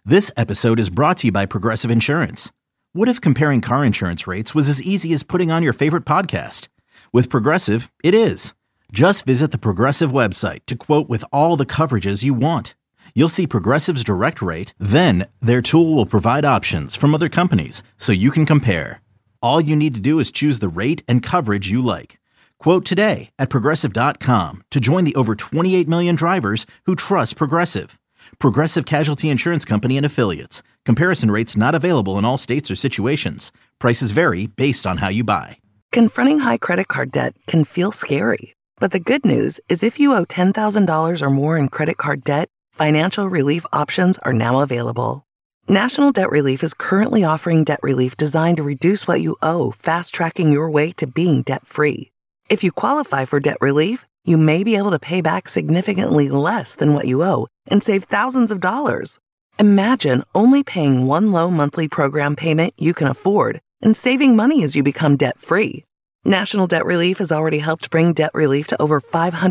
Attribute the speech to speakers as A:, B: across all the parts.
A: This episode is brought to you by Progressive Insurance. What if comparing car insurance rates was as easy as putting on your favorite podcast? With Progressive, it is. Just visit the Progressive website to quote with all the coverages you want. You'll see Progressive's direct rate, then their tool will provide options from other companies so you can compare. All you need to do is choose the rate and coverage you like. Quote today at Progressive.com to join the over 28 million drivers who trust Progressive. Progressive Casualty Insurance Company and Affiliates. Comparison rates not available in all states or situations. Prices vary based on how you buy.
B: Confronting high credit card debt can feel scary. But the good news is if you owe $10,000 or more in credit card debt, financial relief options are now available. National Debt Relief is currently offering debt relief designed to reduce what you owe, fast-tracking your way to being debt-free. If you qualify for debt relief, you may be able to pay back significantly less than what you owe and save thousands of dollars. Imagine only paying one low monthly program payment you can afford and saving money as you become debt-free. National Debt Relief has already helped bring debt relief to over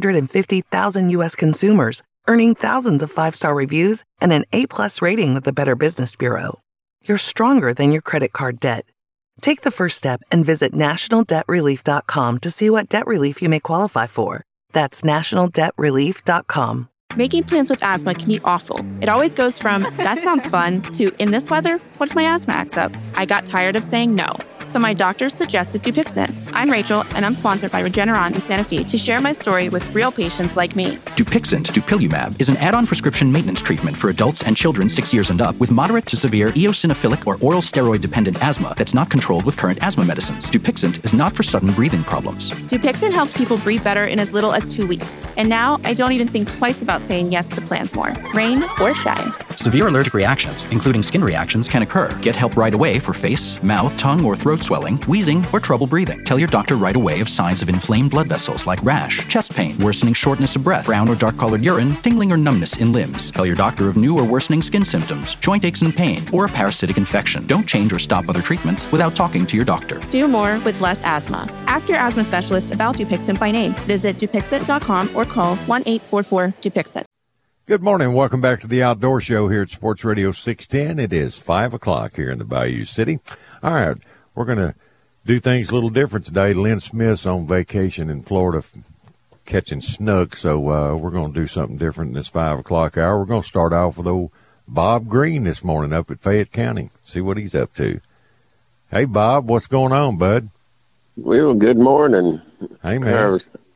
B: 550,000 U.S. consumers, earning thousands of 5-star reviews and an A+ rating with the Better Business Bureau. You're stronger than your credit card debt. Take the first step and visit nationaldebtrelief.com to see what debt relief you may qualify for. That's nationaldebtrelief.com.
C: Making plans with asthma can be awful. It always goes from, that sounds fun, to, in this weather, what if my asthma acts up? I got tired of saying no, so my doctor suggested Dupixent. I'm Rachel, and I'm sponsored by Regeneron in Santa Fe to share my story with real patients like me.
D: Dupixent, dupilumab, is an add-on prescription maintenance treatment for adults and children 6 years and up with moderate to severe eosinophilic or oral steroid-dependent asthma that's not controlled with current asthma medicines. Dupixent is not for sudden breathing problems.
C: Dupixent helps people breathe better in as little as 2 weeks. And now, I don't even think twice about saying yes to plans more, rain or shine.
D: Severe allergic reactions, including skin reactions, can occur. Get help right away for face, mouth, tongue, or throat swelling, wheezing, or trouble breathing. Tell your doctor right away of signs of inflamed blood vessels like rash, chest pain, worsening shortness of breath, brown or dark-colored urine, tingling or numbness in limbs. Tell your doctor of new or worsening skin symptoms, joint aches and pain, or a parasitic infection. Don't change or stop other treatments without talking to your doctor.
C: Do more with less asthma. Ask your asthma specialist about Dupixent by name. Visit Dupixent.com or call 1-844-DUPIXENT.
E: Good morning. Welcome back to the Outdoor Show here at Sports Radio 610. It is 5 o'clock here in the Bayou City. All right, we're going to do things a little different today. Lynn Smith's on vacation in Florida catching snook, so we're going to do something different in this 5 o'clock hour. We're going to start off with old Bob Green this morning up at Fayette County, see what he's up to. Hey, Bob, what's going on, bud?
F: Well, good morning.
E: Hey, man.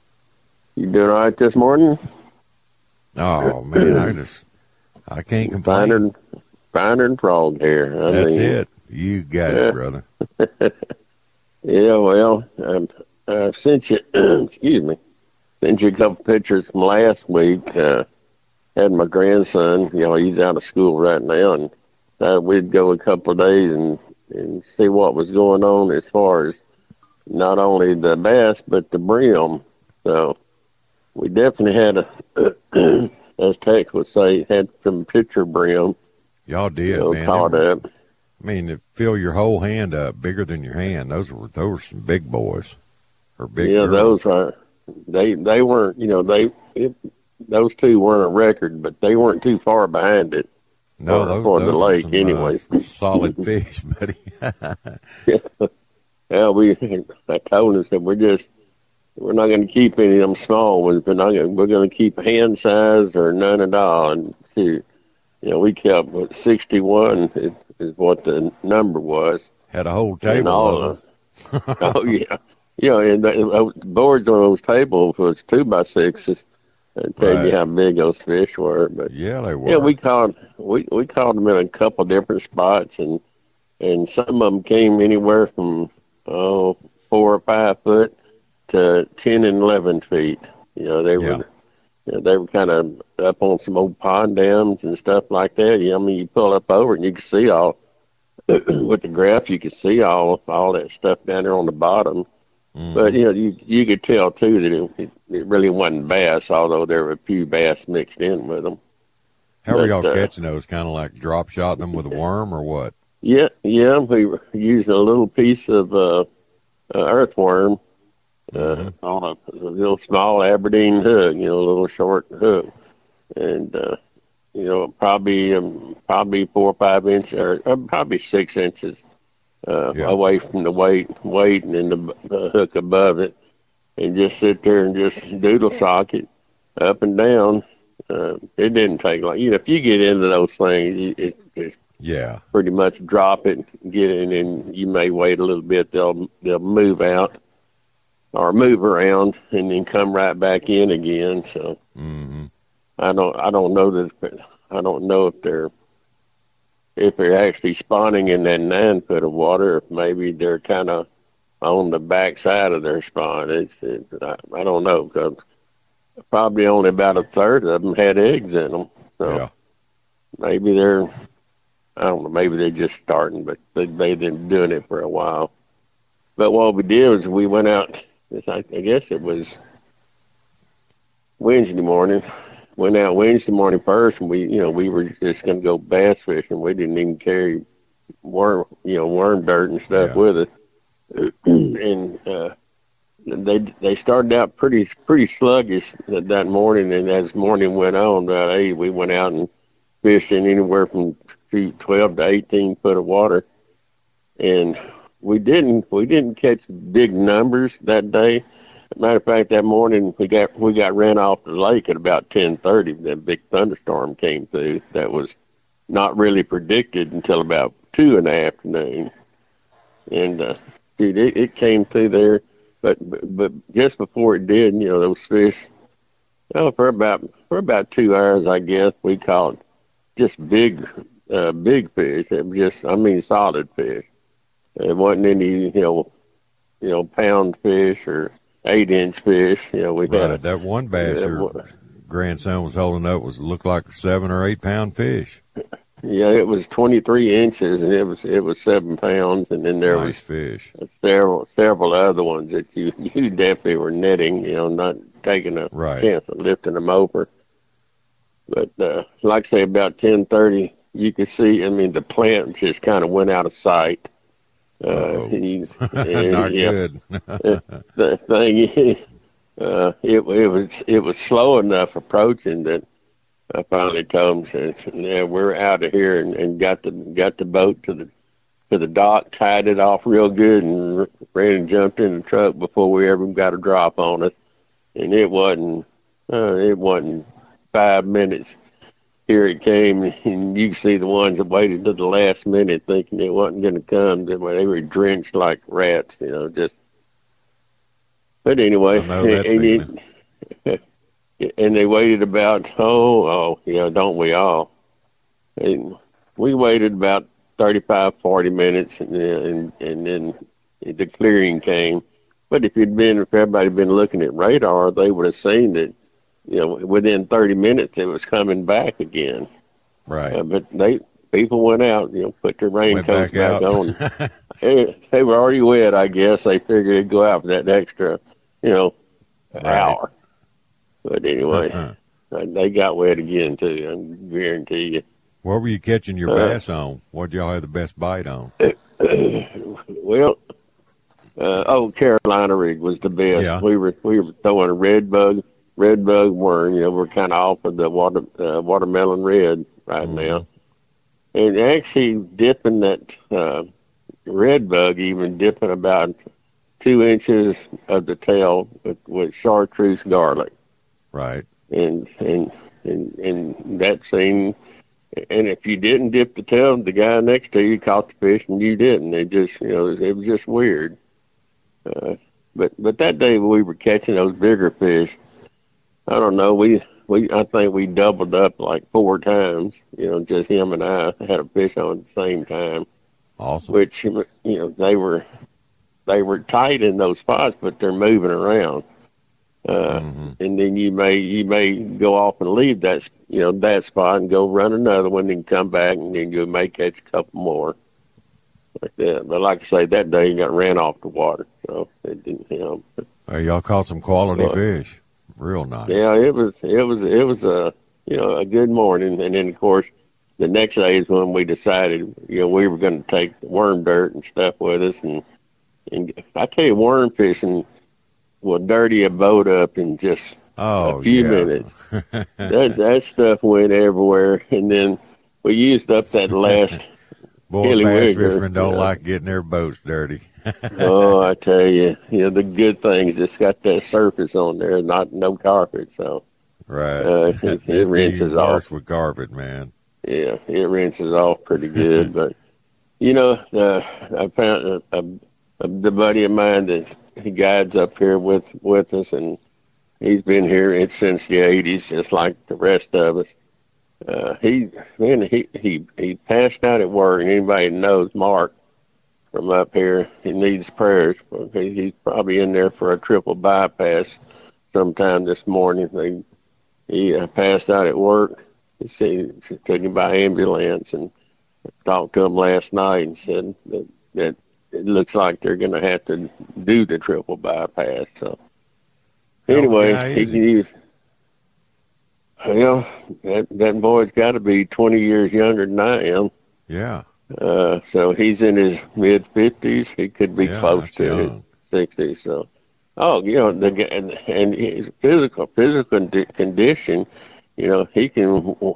F: You doing all right this morning?
E: Oh, man, I can't complain.
F: Finer than frog hair.
E: That's it. You got it, brother.
F: Yeah, well, I've sent you, sent you a couple pictures from last week. Had my grandson, he's out of school right now, and we'd go a couple of days and see what was going on as far as not only the bass, but the brim. So we definitely had as Tex would say, had some picture brim.
E: Y'all did, man.
F: Caught up.
E: I mean, it fill your whole hand up, bigger than your hand. Those were some big boys, or big.
F: Yeah,
E: girls.
F: those are. They weren't. Those two weren't a record, but they weren't too far behind it.
E: No,
F: for
E: those
F: the lake
E: some,
F: anyway.
E: Solid fish, buddy.
F: Yeah, I told us that we're not going to keep any of them small ones. We're going to keep hand size or none at all. And we kept 61 is what the number was.
E: Had a whole table.
F: Oh yeah, and the boards on those tables was 2x6s. And tell you how big those fish were. But
E: yeah, they were.
F: Yeah, we caught them in a couple different spots, and some of them came anywhere from 4 or 5 foot to 10 and 11 feet. They were kind of up on some old pond dams and stuff like that. You pull up over and you can see all with the graph. You can see all that stuff down there on the bottom. Mm. But you could tell too that it really wasn't bass, although there were a few bass mixed in with them.
E: How were y'all catching those? Kind of like drop shotting them with a worm or what?
F: Yeah, we were using a little piece of earthworm on a little small Aberdeen hook, a little short hook, and probably 4 or 5 inches, or probably 6 inches away from the weight and then the hook above it, and just sit there and just doodle sock it up and down. It didn't take long. If you get into those things, it's pretty much drop it, get in, and you may wait a little bit. They'll move out or move around and then come right back in again. So I don't know that. I don't know if they're actually spawning in that 9 foot of water. If maybe they're kind of on the back side of their spawn. I don't know, because probably only about a third of them had eggs in them. So maybe I don't know, maybe they're just starting, but they've been doing it for a while. But what we did was we went out, I guess it was Wednesday morning. Went out Wednesday morning first, and we were just going to go bass fishing. We didn't even carry worm dirt and stuff with us. And they started out pretty sluggish that morning, and as morning went on, about 8, we went out and fished in anywhere from 12 to 18 foot of water, and we didn't catch big numbers that day. Matter of fact, that morning we got ran off the lake at about 10:30. That big thunderstorm came through. That was not really predicted until about 2 in the afternoon, and it came through there. But just before it did, those fish, for about 2 hours, I guess we caught just big fish. It was just, solid fish. It wasn't any, pound fish or 8-inch fish. We had
E: that one bass your grandson was holding up looked like a 7 or 8 pound fish.
F: Yeah, it was 23 inches, and it was 7 pounds, and then there was
E: fish.
F: Several other ones that you definitely were netting, not taking a chance of lifting them over. But like I say, about 10:30, you could see. The plant just kind of went out of sight.
E: Not good.
F: The thing is, it was slow enough approaching that I finally told him, said, we're out of here, and got the boat to the dock, tied it off real good, and ran and jumped in the truck before we ever got a drop on it. And it wasn't 5 minutes. Here it came, and you can see the ones that waited to the last minute thinking it wasn't going to come. They were drenched like rats, just. But anyway, and they waited about, don't we all? And we waited about 35, 40 minutes, and then the clearing came. But if everybody had been looking at radar, they would have seen that, within 30 minutes, it was coming back again.
E: Right.
F: But people went out, put their raincoats back on. They were already wet, I guess. They figured it'd go out for that extra, hour. But anyway, they got wet again, too, I guarantee you.
E: What were you catching your bass on? What did y'all have the best bite on?
F: Well, Carolina rig was the best.
E: Yeah.
F: We were throwing a red bug worm. We're kind of off of the watermelon red right now. And actually dipping that red bug, even dipping about 2 inches of the tail with chartreuse garlic.
E: Right.
F: And that scene, and if you didn't dip the tail, the guy next to you caught the fish and you didn't. It just, it was just weird. But that day we were catching those bigger fish. I don't know. I think we doubled up like 4 times. Just him and I had a fish on at the same time.
E: Awesome.
F: Which they were tight in those spots, but they're moving around. And then you may go off and leave that that spot and go run another one and come back, and then you may catch a couple more like that. But like I say, that day you got ran off the water, so it didn't.
E: Y'all caught some quality fish. Real nice.
F: Yeah, it was a a good morning, and then of course the next day is when we decided we were going to take worm dirt and stuff with us, and I tell you, worm fishing will dirty a boat up in just
E: Oh,
F: a few
E: yeah.
F: minutes. That stuff went everywhere, and then we used up that last
E: Boy,
F: Hilly
E: bass
F: Wigger,
E: fishermen don't like getting their boats dirty.
F: Oh, I tell you, the good things, it's got that surface on there, not no carpet, so
E: Right.
F: it
E: It'd be
F: rinses
E: worse
F: off.
E: with carpet, man.
F: Yeah, it rinses off pretty good. But I found the buddy of mine that he guides up here with us, and he's been here since the '80s, just like the rest of us. He passed out at work, and anybody that knows Mark from up here, he needs prayers. He's probably in there for a triple bypass sometime this morning. He passed out at work. She took him by ambulance and talked to him last night and said that it looks like they're going to have to do the triple bypass. So anyway, he can use. Well, that boy's got to be 20 years younger than I am.
E: Yeah.
F: So he's in his mid-50s. He could be close to his 60s. So, and his physical condition, he can.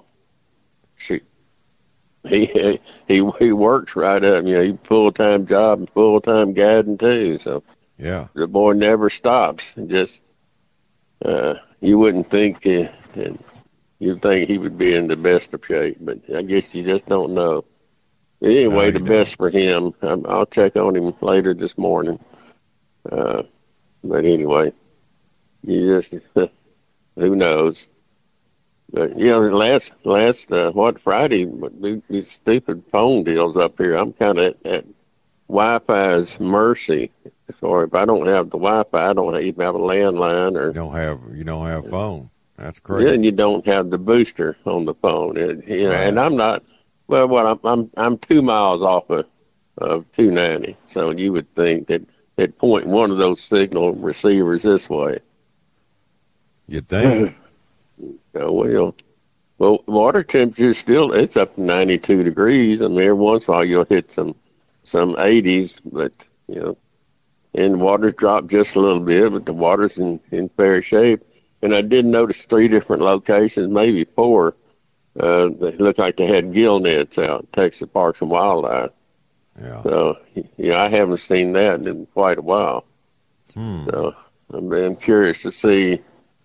F: He works right up. He full-time job and full-time guiding too. So
E: yeah,
F: the boy never stops. Just you wouldn't think. You'd think he would be in the best of shape, but I guess you just don't know. Anyway, the best for him. I'll check on him later this morning. But anyway, you just who knows? But last Friday, these stupid phone deals up here. I'm kind of at Wi-Fi's mercy. So if I don't have the Wi-Fi, I don't even have a landline, or
E: you don't have phone. That's crazy.
F: Yeah, and you don't have the booster on the phone. Right. And I'm not. Well, I'm 2 miles off of 290, so you would think that they'd point one of those signal receivers this way.
E: You'd think.
F: Well, water temperature still, it's up to 92 degrees. I mean, every once in a while you'll hit some 80s, but and the water's dropped just a little bit, but the water's in fair shape. And I did notice 3 different locations, maybe 4. They looked like they had gill nets out, Texas Parks and Wildlife.
E: Yeah.
F: So, I haven't seen that in quite a while. So I'm curious to see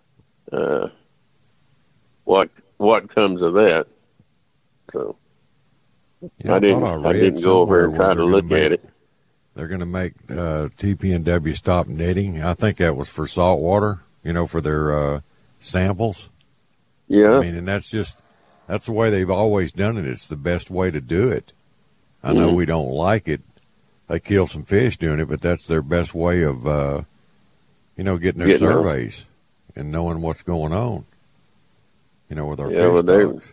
F: what comes of that. So I didn't go over and try to look at it.
E: They're going to make TP&W stop netting. I think that was for salt water, for their samples.
F: Yeah.
E: I mean, and that's the way they've always done it. It's the best way to do it. I know we don't like it. They kill some fish doing it, but that's their best way of, getting their surveys and knowing what's going on, with our fish stocks.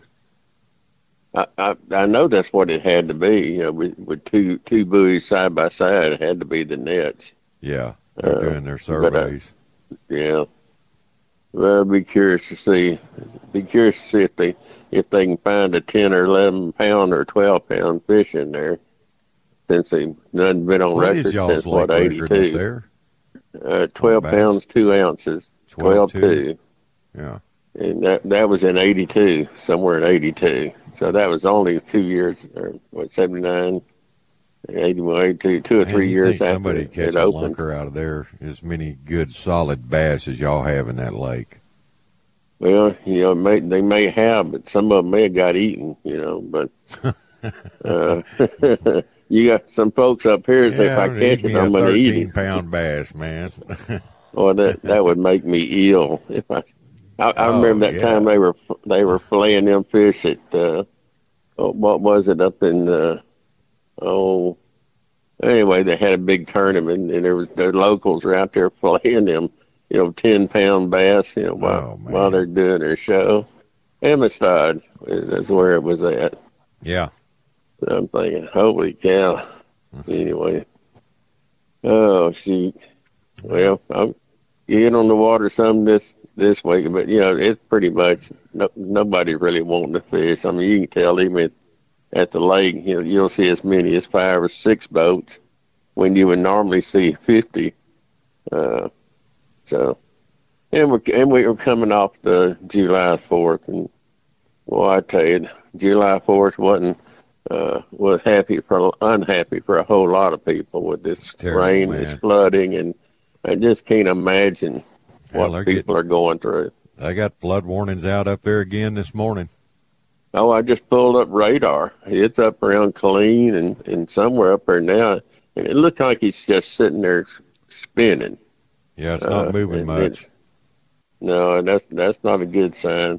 F: I know that's what it had to be. With two buoys side by side, it had to be the nets.
E: Yeah, they're doing their surveys.
F: Yeah. Well, I'd be curious to see. If they can find a 10 or 11 pound or 12 pound fish in there, since they've been on record since 82. 12 pounds 2 ounces. 12.2.
E: Yeah.
F: And that was in 82, somewhere in 82. So that was only 2 years, or 79, 81, 82, 2 or 3 years after
E: somebody catch a lunker out of there, as many good solid bass as y'all have in that lake.
F: Well, they may have, but some of them may have got eaten, but you got some folks up here that say if I catch it, I'm going to eat it.
E: 13-pound bass, man.
F: Well, that would make me ill if I remember that time they were filleting them fish at what was it up in anyway, they had a big tournament, and the locals were out there filleting them 10-pound bass while they're doing their show. Amistad is where it was at.
E: Yeah.
F: So I'm thinking, holy cow. Anyway, oh shoot. Well, I'm getting on the water some this week, but it's pretty much nobody really wanting to fish. I mean, you can tell even at the lake, you'll see as many as 5 or 6 boats when you would normally see 50. So And we were coming off the July 4th, and well, I tell you, July 4th was unhappy for a whole lot of people with this
E: terrible,
F: rain,
E: man.
F: this flooding, and I just can't imagine what people are going through.
E: They got flood warnings out up there again this morning.
F: Oh, I just pulled up radar. It's up around Killeen and somewhere up there now, and it looks like it's just sitting there spinning.
E: Yeah, it's not moving much.
F: No, that's not a good sign.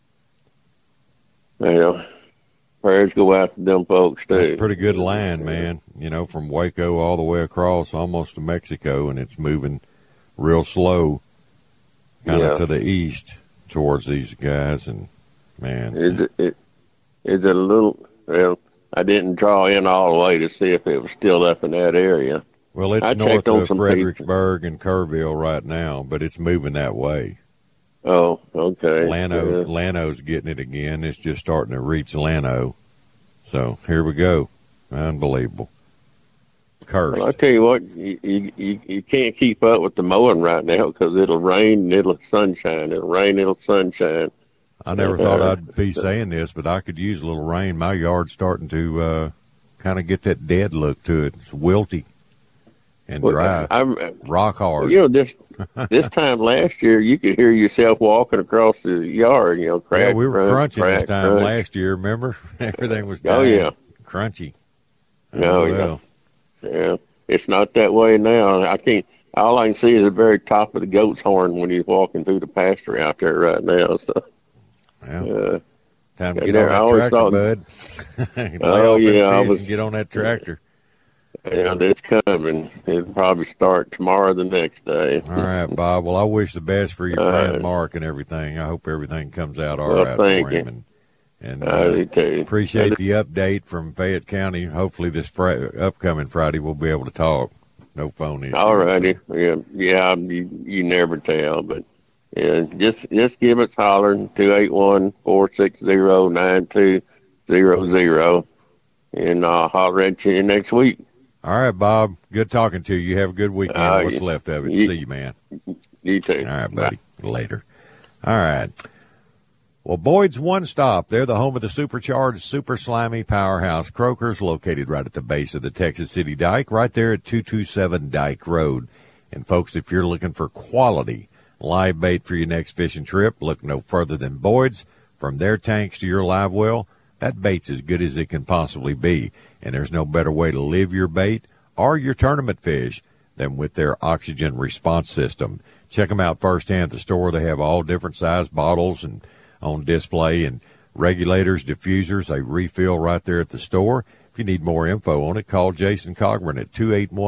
F: Prayers go out to them folks, too.
E: That's pretty good land, man. From Waco all the way across almost to Mexico, and it's moving real slow kind of to the east towards these guys. And, man.
F: It's a little, I didn't draw in all the way to see if it was still up in that area.
E: Well, it's north of Fredericksburg and Kerrville right now, but it's moving that way.
F: Oh, okay.
E: Llano's getting it again. It's just starting to reach Llano. So here we go. Unbelievable. Cursed.
F: Well, I tell you what, you can't keep up with the mowing right now because it'll rain and it'll sunshine. It'll rain, it'll sunshine.
E: I never thought I'd be saying this, but I could use a little rain. My yard's starting to kind of get that dead look to it. It's wilty and dry, rock hard.
F: This time last year, you could hear yourself walking across the yard. Crack.
E: Yeah, we were crunching
F: crack,
E: this time
F: crunch.
E: last year. Remember, everything was crunchy.
F: Yeah. It's not that way now. All I can see is the very top of the goat's horn when he's walking through the pasture out there right now. So.
E: Well, time to get on that tractor, bud. And get on that tractor.
F: Yeah, it's coming. It'll probably start tomorrow, the next day.
E: All right, Bob. Well, I wish the best for your friend Mark and everything. I hope everything comes out all right for him. And appreciate the update from Fayette County. Hopefully this upcoming Friday we'll be able to talk. No phone issues.
F: All righty. Yeah. You never tell, but yeah, just give us holler 281-460-9200, and I'll holler at you next week.
E: All right, Bob. Good talking to you. Have a good weekend. What's left of it. See you, man.
F: You too.
E: All right, buddy. Bye. Later. All right. Well, Boyd's One Stop. They're the home of the supercharged, super slimy powerhouse Croakers, located right at the base of the Texas City Dike, right there at 227 Dike Road. And, folks, if you're looking for quality live bait for your next fishing trip, look no further than Boyd's. From their tanks to your live well, that bait's as good as it can possibly be. And there's no better way to live your bait or your tournament fish than with their oxygen response system. Check them out firsthand at the store. They have all different size bottles and on display, and regulators, diffusers, they refill right there at the store. If you need more info on it, call Jason Cogburn at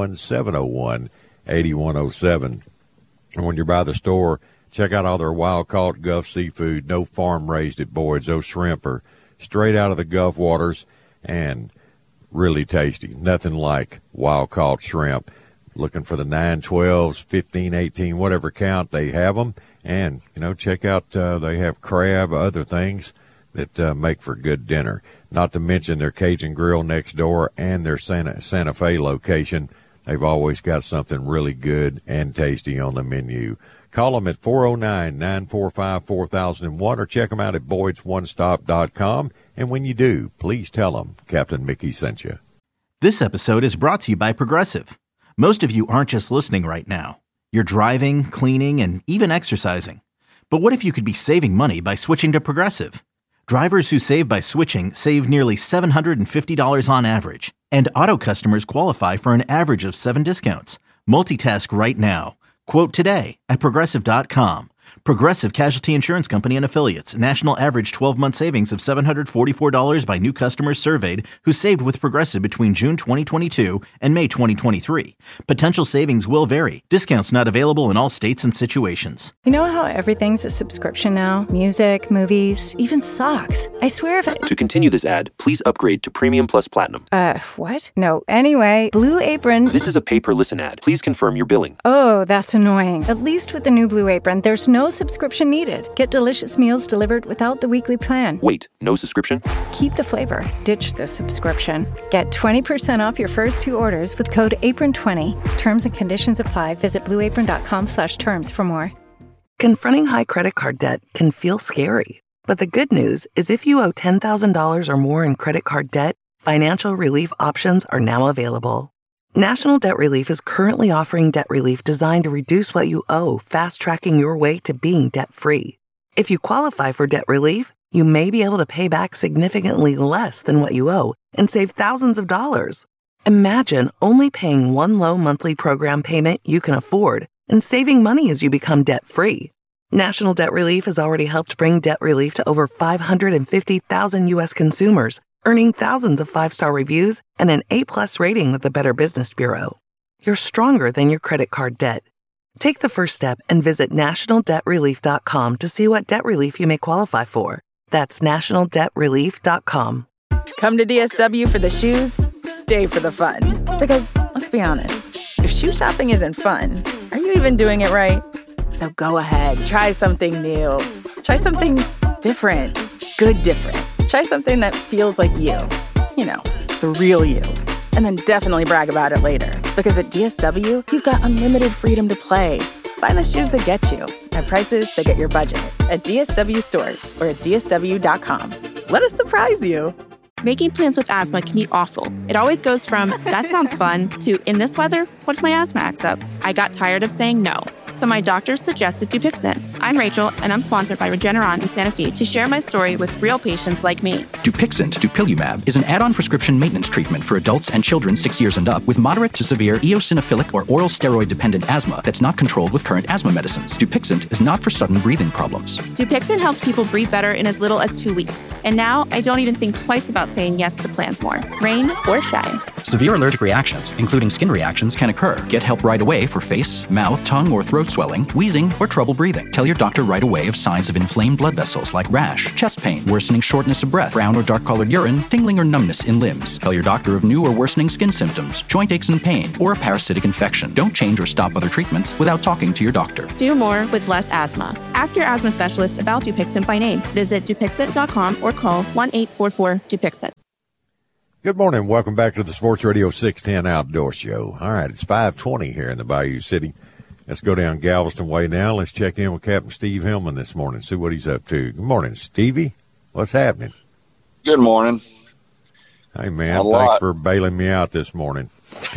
E: 281-701-8107. And when you're by the store, check out all their wild-caught Gulf seafood, no farm-raised at Boyd's. Those shrimp are straight out of the Gulf waters and really tasty. Nothing like wild-caught shrimp. Looking for the 9/12s, 15, 18, whatever count, they have them. And, check out, they have crab, other things that make for good dinner. Not to mention their Cajun Grill next door and their Santa Fe location. They've always got something really good and tasty on the menu. Call them at 409-945-4001 or check them out at boydsonesstop.com. And when you do, please tell them Captain Mickey sent you.
A: This episode is brought to you by Progressive. Most of you aren't just listening right now. You're driving, cleaning, and even exercising. But what if you could be saving money by switching to Progressive? Drivers who save by switching save nearly $750 on average. And auto customers qualify for an average of 7 discounts. Multitask right now. Quote today at Progressive.com. Progressive Casualty Insurance Company and Affiliates. National average 12-month savings of $744 by new customers surveyed who saved with Progressive between June 2022 and May 2023. Potential savings will vary. Discounts not available in all states and situations.
G: You know how everything's a subscription now? Music, movies, even socks. I swear if
H: To continue this ad, please upgrade to Premium Plus Platinum.
G: What? No. Anyway, Blue Apron.
H: This is a pay-per-listen ad. Please confirm your billing.
G: Oh, that's annoying. At least with the new Blue Apron, there's no subscription needed. Get delicious meals delivered without the weekly plan.
H: Wait, no subscription?
G: Keep the flavor. Ditch the subscription. Get 20% off your first 2 orders with code APRON20. Terms and conditions apply. Visit blueapron.com/terms for more.
B: Confronting high credit card debt can feel scary, but the good news is if you owe $10,000 or more in credit card debt, financial relief options are now available. National Debt Relief is currently offering debt relief designed to reduce what you owe, fast-tracking your way to being debt-free. If you qualify for debt relief, you may be able to pay back significantly less than what you owe and save thousands of dollars. Imagine only paying one low monthly program payment you can afford and saving money as you become debt-free. National Debt Relief has already helped bring debt relief to over 550,000 U.S. consumers, earning thousands of five-star reviews and an A-plus rating with the Better Business Bureau. You're stronger than your credit card debt. Take the first step and visit nationaldebtrelief.com to see what debt relief you may qualify for. That's nationaldebtrelief.com.
I: Come to DSW for the shoes, stay for the fun. Because, let's be honest, if shoe shopping isn't fun, are you even doing it right? So go ahead, try something new. Try something different. Good different. Try something that feels like you. You know, the real you. And then definitely brag about it later. Because at DSW, you've got unlimited freedom to play. Find the shoes that get you at prices that get your budget at DSW stores or at DSW.com. Let us surprise you.
C: Making plans with asthma can be awful. It always goes from, that sounds fun, to, in this weather, what if my asthma acts up? I got tired of saying no. So my doctor suggested Dupixent. I'm Rachel, and I'm sponsored by Regeneron in Santa Fe to share my story with real patients like me.
D: Dupixent, dupilumab, is an add-on prescription maintenance treatment for adults and children 6 years and up with moderate to severe eosinophilic or oral steroid-dependent asthma that's not controlled with current asthma medicines. Dupixent is not for sudden breathing problems.
C: Dupixent helps people breathe better in as little as 2 weeks. And now I don't even think twice about saying yes to plans more, rain or shine.
D: Severe allergic reactions, including skin reactions, can occur. Get help right away for face, mouth, tongue, or throat swelling, wheezing, or trouble breathing. Tell your doctor right away of signs of inflamed blood vessels like rash, chest pain, worsening shortness of breath, brown or dark-colored urine, tingling or numbness in limbs. Tell your doctor of new or worsening skin symptoms, joint aches and pain, or a parasitic infection. Don't change or stop other treatments without talking to your doctor.
C: Do more with less asthma. Ask your asthma specialist about Dupixent by name. Visit Dupixent.com or call 1-844-DUPIXENT.
E: Good morning. Welcome back to the Sports Radio 610 Outdoor Show. All right, it's 5:20 here in the Bayou City. Let's go down Galveston Way now. Let's check in with Captain Steve Hillman this morning, see what he's up to. Good morning, Stevie. What's happening?
J: Good morning.
E: Hey, man, thanks for bailing me out this morning.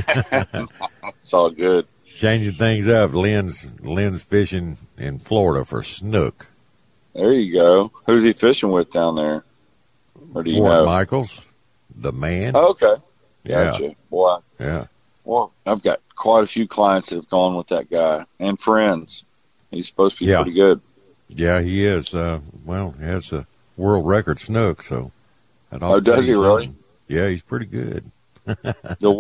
J: It's all good.
E: Changing things up. Lynn's fishing in Florida for snook.
J: There you go. Who's he fishing with down there? Or do you
E: Warren
J: know?
E: Michaels, the man.
J: Oh, okay.
E: Yeah.
J: Gotcha. Boy.
E: Yeah.
J: Well, I've got quite a few clients that have gone with that guy and friends. He's supposed to be pretty good.
E: Yeah, he is. Well, he has a world record snook, so.
J: Does he really?
E: Yeah, he's pretty good.
J: The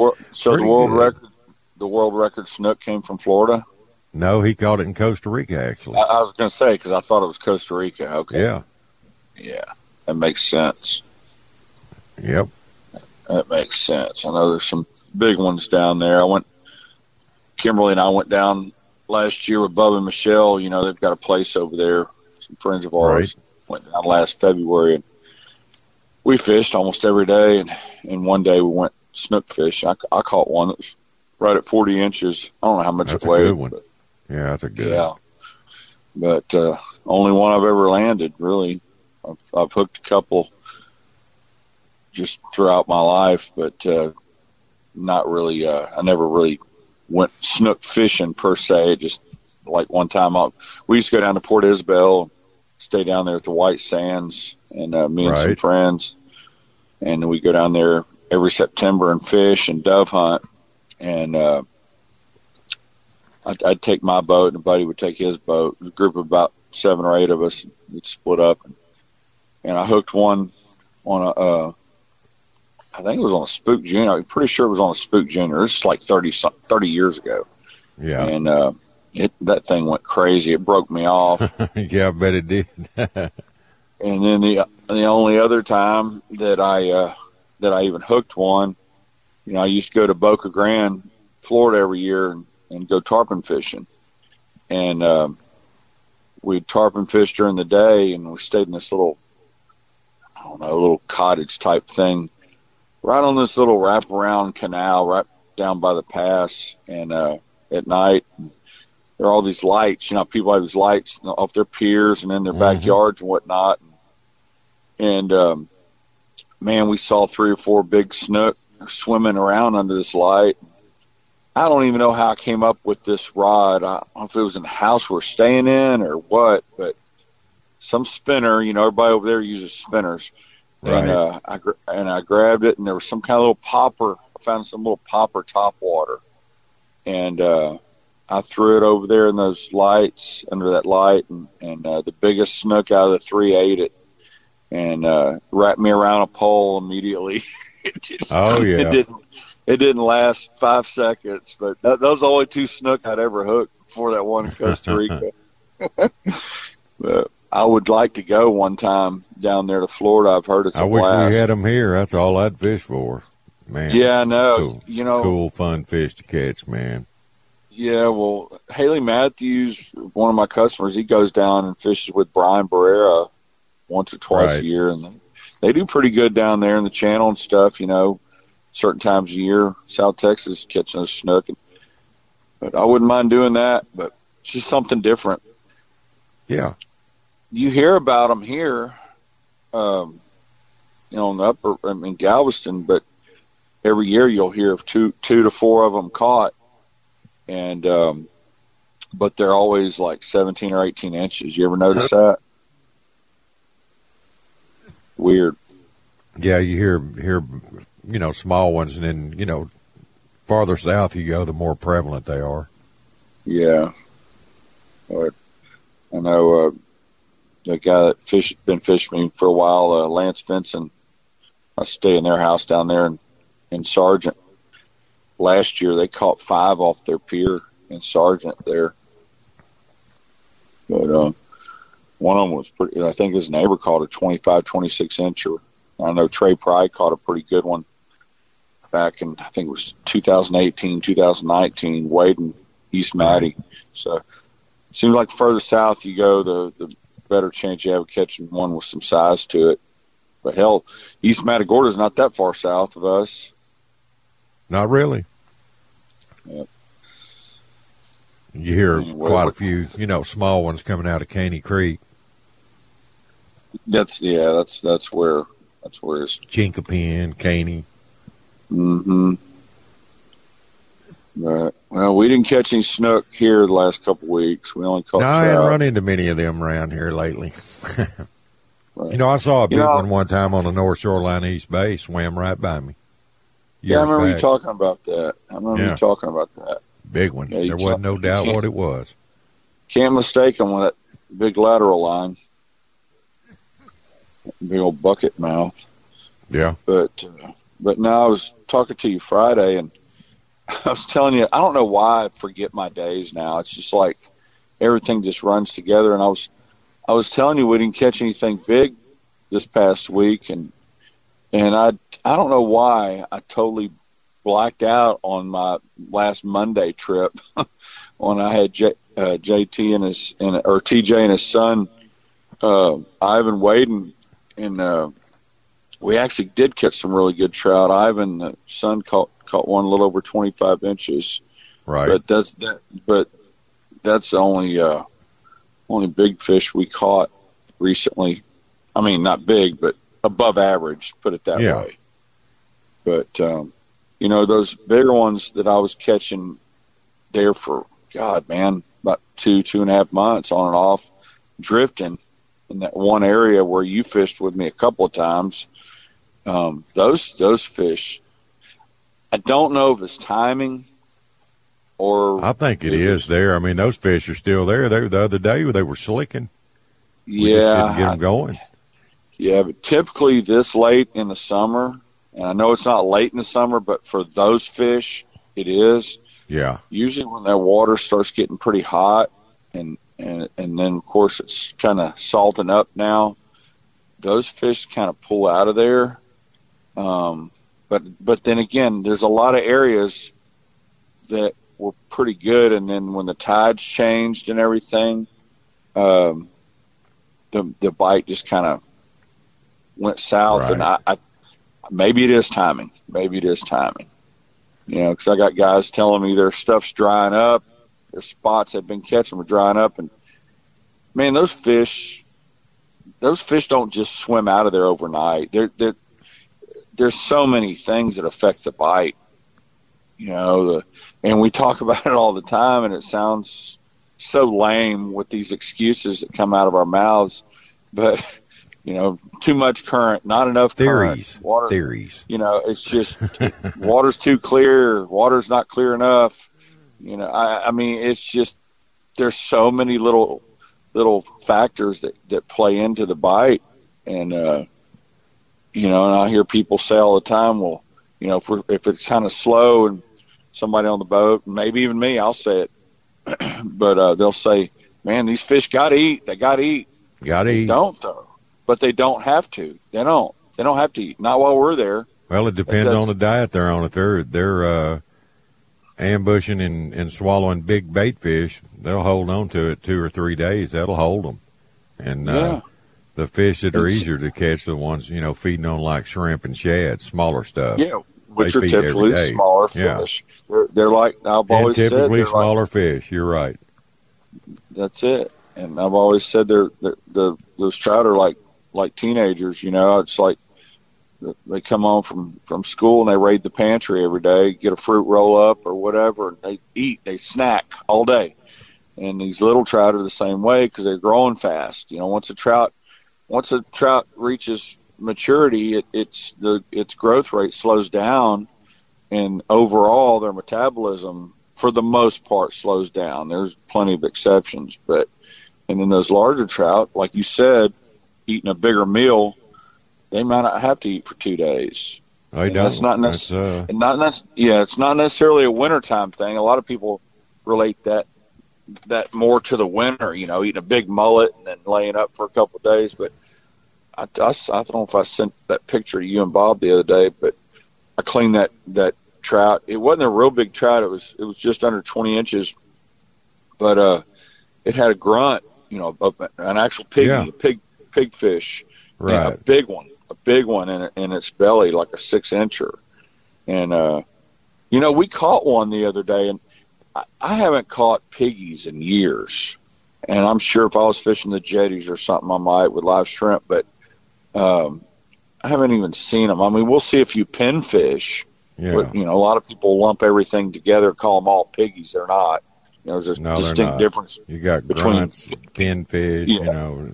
J: world record snook came from Florida?
E: No, he caught it in Costa Rica, actually.
J: I was going to say, because I thought it was Costa Rica. Okay.
E: Yeah.
J: Yeah, that makes sense.
E: Yep.
J: That makes sense. I know there's some big ones down there. Kimberly and I went down last year with Bubba and Michelle. You know, they've got a place over there. Some friends of ours went down last February, and we fished almost every day. And one day we went snook fish. I caught one that was right at 40 inches. I don't know how much it weighed.
E: That's a good one. Yeah, that's a good one.
J: But only one I've ever landed, really. I've hooked a couple just throughout my life, but not really. I never really went snook fishing per se. Just like one time, we used to go down to Port Isabel, stay down there at the White Sands, and me and some friends, and we go down there every September and fish and dove hunt. And I'd take my boat, and a buddy would take his boat. A group of about 7 or 8 of us, we'd split up, and I hooked one on a. I think it was on a Spook Junior. I'm pretty sure it was on a Spook Junior. This is like 30 years ago. Yeah. And that thing went crazy. It broke me off.
E: Yeah, I bet it did.
J: And then the only other time that I even hooked one, you know, I used to go to Boca Grande, Florida every year and go tarpon fishing. And we'd tarpon fish during the day, and we stayed in this little cottage type thing right on this little wraparound canal right down by the pass. And at night, there are all these lights. People have these lights off their piers and in their backyards and whatnot. And man, we saw 3 or 4 big snook swimming around under this light. I don't even know how I came up with this rod. I don't know if it was in the house we're staying in or what, but some spinner, everybody over there uses spinners.
E: Right.
J: And I grabbed it, and there was some kind of little popper. I found some little popper topwater. And I threw it over there in those lights, under that light, and the biggest snook out of the 3 ate it and wrapped me around a pole immediately. It didn't last 5 seconds, but those are the only 2 snook I'd ever hooked before that one in Costa Rica. But I would like to go one time down there to Florida. I've heard it's a blast.
E: I wish we had them here. That's all I'd fish for, man.
J: Yeah, I know.
E: Cool. Cool, fun fish to catch, man.
J: Yeah, well, Haley Matthews, one of my customers, he goes down and fishes with Brian Barrera once or twice a year, and they do pretty good down there in the channel and stuff, certain times a year. South Texas catching those snook. But I wouldn't mind doing that, but it's just something different.
E: Yeah.
J: You hear about them here, on the in Galveston, but every year you'll hear of 2 to 4 of them caught. And, but they're always like 17 or 18 inches. You ever notice that? Weird.
E: Yeah, you hear, small ones, and then, farther south you go, the more prevalent they are.
J: Yeah. But I know the guy that been fishing me for a while, Lance Vinson. I stay in their house down there in Sargent. Last year they caught 5 off their pier in Sargent there. But one of them was pretty, I think his neighbor caught a 25, 26 incher. I know Trey Pry caught a pretty good one back in, I think it was 2018, 2019, wading East Matty. So it seems like the further south you go, the better chance you have of catching one with some size to it. But hell, East Matagorda is not that far south of us.
E: Not really.
J: Yep.
E: You hear quite a few, small ones coming out of Caney Creek.
J: That's where it's
E: Chinkapin, Caney.
J: Mm-hmm. Well, we didn't catch any snook here the last couple of weeks. We only caught trout.
E: I haven't run into many of them around here lately. Right. I saw a big one time on the North Shoreline East Bay, swam right by me.
J: Yeah, I remember you talking about that.
E: Big one. Yeah, there wasn't no doubt what it was.
J: Can't mistake them with that big lateral line. Big old bucket mouth.
E: Yeah.
J: But now I was talking to you Friday, and I was telling you, I don't know why I forget my days now. It's just like everything just runs together. And I was telling you we didn't catch anything big this past week, and I don't know why I totally blacked out on my last Monday trip when I had JT or TJ and his son Ivan Waden, and we actually did catch some really good trout. Ivan, the son, caught one a little over 25 inches.
E: Right.
J: But that's the only big fish we caught recently. I mean, not big, but above average, put it that way. But, those bigger ones that I was catching there for, God, man, about 2.5 months on and off, drifting in that one area where you fished with me a couple of times, those fish, I don't know if it's timing or...
E: I think it is there. I mean, those fish are still there. The other day they were slicking. We just didn't get them going.
J: Yeah, but typically this late in the summer, and I know it's not late in the summer, but for those fish, it is.
E: Yeah.
J: Usually when that water starts getting pretty hot, and then, of course, it's kind of salting up now, those fish kind of pull out of there. But then again, there's a lot of areas that were pretty good, and then when the tides changed and everything, the bite just kind of went south. Right. And I maybe it is timing. Because I got guys telling me their stuff's drying up, Their spots they've been catching were drying up, and man, those fish don't just swim out of there overnight. There's so many things that affect the bite, and we talk about it all the time, and it sounds so lame with these excuses that come out of our mouths, but too much current, not enough
E: theories.
J: Current. Water,
E: theories.
J: It's just water's too clear. Water's not clear enough. I mean, it's just there's so many little factors that play into the bite, and and I hear people say all the time, well, if it's kind of slow and somebody on the boat, maybe even me, I'll say it, but they'll say, man, these fish got to eat. They got to eat.
E: Got to eat.
J: They don't though. But they don't have to. They don't have to eat. Not while we're there.
E: Well, it depends on the diet they're on. If they're ambushing and swallowing big bait fish, they'll hold on to it 2 or 3 days. That'll hold them. And the fish that are easier to catch, the ones feeding on like shrimp and shad, smaller stuff.
J: Yeah, which are typically smaller fish. They're like I've always said.
E: Typically smaller fish. You're right.
J: That's it. And I've always said those trout are like teenagers, it's like they come home from school and they raid the pantry every day, get a fruit roll up or whatever, and they eat, they snack all day. And these little trout are the same way because they're growing fast. Once a trout reaches maturity, its growth rate slows down, and overall their metabolism for the most part slows down. There's plenty of exceptions, and then those larger trout, like you said, eating a bigger meal, they might not have to eat for 2 days.
E: I don't.
J: That's not it's not necessarily a wintertime thing. A lot of people relate that more to the winter, eating a big mullet and then laying up for a couple of days. But I don't know if I sent that picture to you and Bob the other day, but I cleaned that trout. It wasn't a real big trout. It was just under 20 inches, but it had a grunt, an actual piggy, pig fish,
E: right?
J: A big one in its belly, like a 6-incher. And we caught one the other day, and I haven't caught piggies in years. And I'm sure if I was fishing the jetties or something, I might with live shrimp, but I haven't even seen them. I mean, we'll see a few pinfish.
E: Yeah.
J: But, a lot of people lump everything together, call them all piggies. They're not. There's a distinct difference.
E: You got
J: between
E: grunts, pinfish,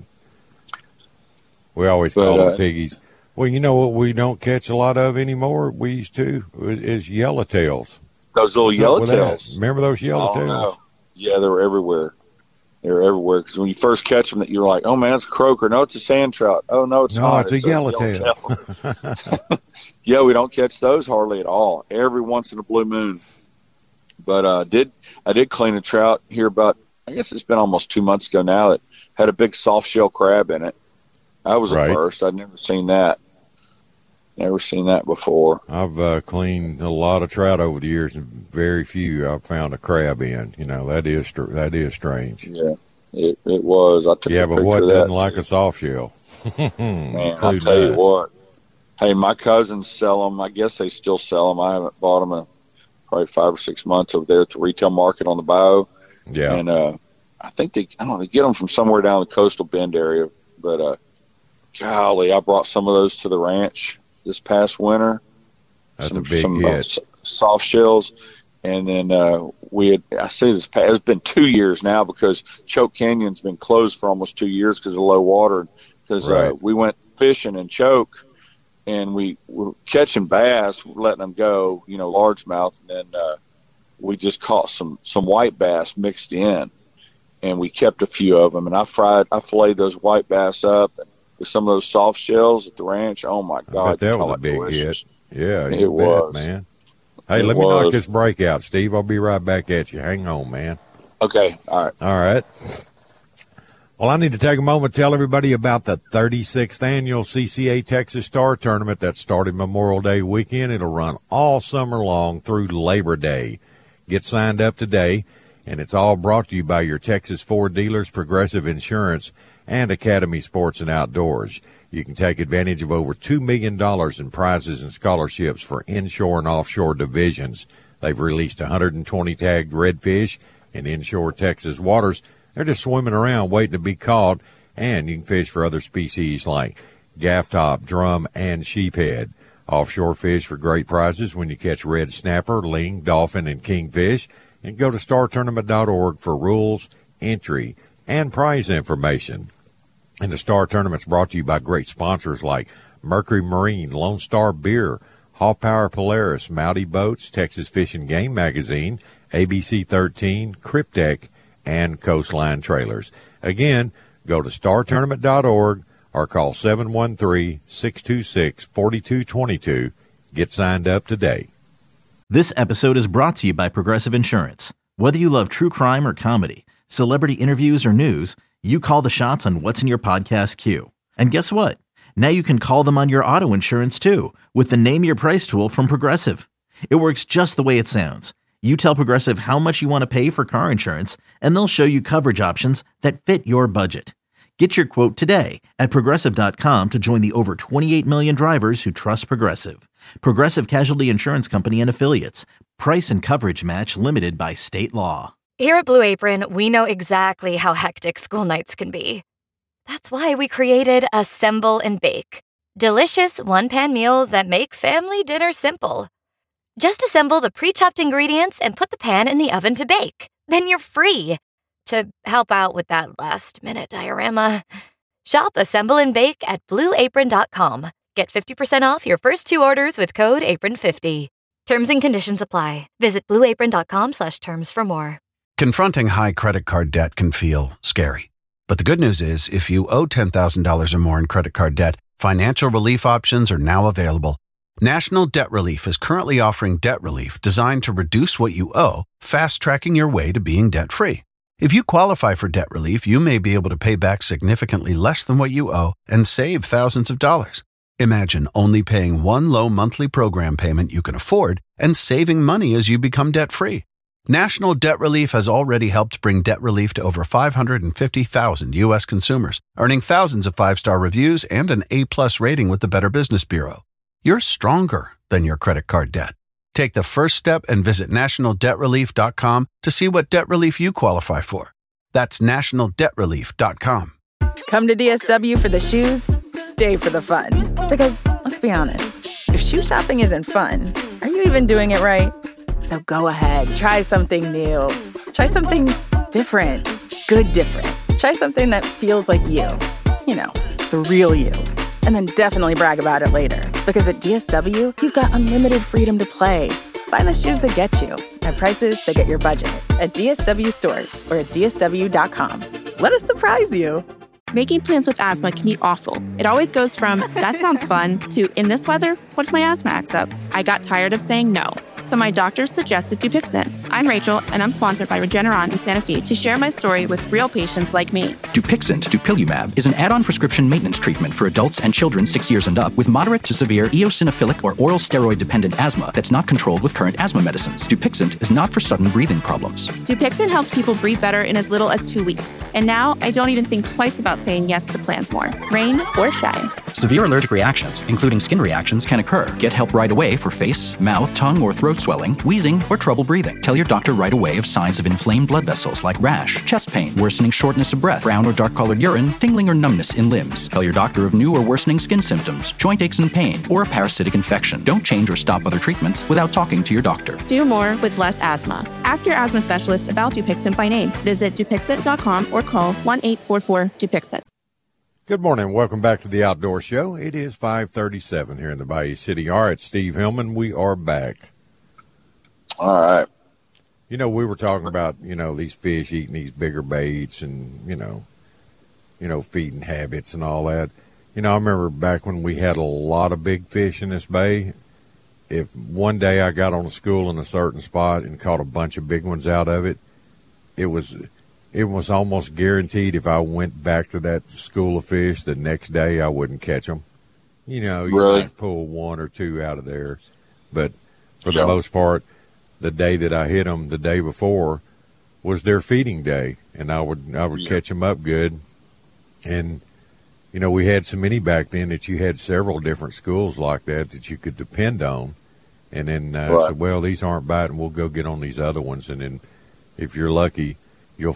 E: We always call them piggies. Well, what we don't catch a lot of anymore, we used to, is yellowtails.
J: Those little yellowtails.
E: Remember those yellowtails?
J: No. Yeah, they were everywhere. They were everywhere because when you first catch them, you're like, oh, man, it's a croaker. No, it's a sand trout. Oh, no, it's not.
E: It's a yellowtail.
J: Yeah, we don't catch those hardly at all. Every once in a blue moon. But I did clean a trout here about, I guess it's been almost 2 months ago now, that had a big soft shell crab in it. That was a first. I'd never seen that. Never seen that before.
E: I've cleaned a lot of trout over the years, and very few I've found a crab in. That is strange.
J: Yeah, it was. I took a
E: but what
J: of that.
E: doesn't like a soft shell?
J: Man, I'll tell you what. Hey, my cousins sell them. I guess they still sell them. I haven't bought them in probably 5 or 6 months over there at the retail market on the bayou.
E: Yeah.
J: And I think they get them from somewhere down the coastal Bend area. But golly, I brought some of those to the ranch this past winter.
E: That's a big hit.
J: Soft shells. And then it's been 2 years now because Choke Canyon's been closed for almost 2 years because of low water. Because we went fishing in Choke, and we were catching bass, letting them go, largemouth. And then we just caught some white bass mixed in, and we kept a few of them. And I filleted those white bass up and with some of those soft shells at the ranch. Oh my God,
E: that was a big hit. Yeah,
J: it was,
E: man. Hey, let me knock this break out, Steve. I'll be right back at you. Hang on, man.
J: Okay. All right.
E: Well, I need to take a moment to tell everybody about the 36th annual CCA Texas Star Tournament that started Memorial Day weekend. It'll run all summer long through Labor Day. Get signed up today, and it's all brought to you by your Texas Ford dealers, Progressive Insurance, and Academy Sports and Outdoors. You can take advantage of over $2 million in prizes and scholarships for inshore and offshore divisions. They've released 120 tagged redfish in inshore Texas waters. They're just swimming around waiting to be caught, and you can fish for other species like gaff top, drum, and sheephead. Offshore fish for great prizes when you catch red snapper, ling, dolphin, and kingfish. And go to startournament.org for rules, entry, and prize information. And the Star Tournament's brought to you by great sponsors like Mercury Marine, Lone Star Beer, Haw Power Polaris, Mowdy Boats, Texas Fish and Game Magazine, ABC 13, Cryptek, and Coastline Trailers. Again, go to startournament.org or call 713-626-4222. Get signed up today.
A: This episode is brought to you by Progressive Insurance. Whether you love true crime or comedy, celebrity interviews or news, you call the shots on what's in your podcast queue. And guess what? Now you can call them on your auto insurance too with the Name Your Price tool from Progressive. It works just the way it sounds. You tell Progressive how much you want to pay for car insurance, and they'll show you coverage options that fit your budget. Get your quote today at Progressive.com to join the over 28 million drivers who trust Progressive. Progressive Casualty Insurance Company and Affiliates. Price and coverage match limited by state law.
K: Here at Blue Apron, we know exactly how hectic school nights can be. That's why we created Assemble and Bake. Delicious one-pan meals that make family dinner simple. Just assemble the pre-chopped ingredients and put the pan in the oven to bake. Then you're free to help out with that last-minute diorama. Shop Assemble and Bake at BlueApron.com. Get 50% off your first 2 orders with code APRON50. Terms and conditions apply. Visit BlueApron.com/terms for more.
L: Confronting high credit card debt can feel scary. But the good news is, if you owe $10,000 or more in credit card debt, financial relief options are now available. National Debt Relief is currently offering debt relief designed to reduce what you owe, fast-tracking your way to being debt-free. If you qualify for debt relief, you may be able to pay back significantly less than what you owe and save thousands of dollars. Imagine only paying one low monthly program payment you can afford and saving money as you become debt-free. National Debt Relief has already helped bring debt relief to over 550,000 U.S. consumers, earning thousands of 5-star reviews and an A+ rating with the Better Business Bureau. You're stronger than your credit card debt. Take the first step and visit nationaldebtrelief.com to see what debt relief you qualify for. That's nationaldebtrelief.com.
I: Come to DSW for the shoes, stay for the fun. Because, let's be honest, if shoe shopping isn't fun, are you even doing it right? So go ahead, try something new. Try something different. Good different. Try something that feels like you. You know, the real you. And then definitely brag about it later. Because at DSW, you've got unlimited freedom to play. Find the shoes that get you at prices that get your budget at DSW stores or at DSW.com. Let us surprise you.
C: Making plans with asthma can be awful. It always goes from, that sounds fun, to, in this weather, what if my asthma acts up? I got tired of saying no, so my doctor suggested Dupixent. I'm Rachel, and I'm sponsored by Regeneron in Santa Fe to share my story with real patients like me.
D: Dupixent, dupilumab, is an add-on prescription maintenance treatment for adults and children 6 years and up with moderate to severe eosinophilic or oral steroid-dependent asthma that's not controlled with current asthma medicines. Dupixent is not for sudden breathing problems.
C: Dupixent helps people breathe better in as little as 2 weeks. And now I don't even think twice about saying yes to plans more, rain or shine.
D: Severe allergic reactions, including skin reactions, can occur. Get help right away for face, mouth, tongue, or throat swelling, wheezing, or trouble breathing. Tell your doctor right away of signs of inflamed blood vessels like rash, chest pain, worsening shortness of breath, brown or dark-colored urine, tingling or numbness in limbs. Tell your doctor of new or worsening skin symptoms, joint aches and pain, or a parasitic infection. Don't change or stop other treatments without talking to your doctor.
C: Do more with less asthma. Ask your asthma specialist about Dupixent by name. Visit Dupixent.com or call 1-844-DUPIXENT.
E: Good morning. Welcome back to the Outdoor Show. It is 5:37 here in the Bayou City. All right, Steve Hillman, we are back.
J: All right.
E: You know, we were talking about, these fish eating these bigger baits and, feeding habits and all that. I remember back when we had a lot of big fish in this bay, if one day I got on a school in a certain spot and caught a bunch of big ones out of it, it was almost guaranteed if I went back to that school of fish the next day, I wouldn't catch them. You
J: really?
E: might pull one or two out of there. But for the most part, the day that I hit them the day before was their feeding day, and I would catch them up good. And, we had so many back then that you had several different schools like that you could depend on. And then I said, well, these aren't biting. We'll go get on these other ones. And then if you're lucky, you'll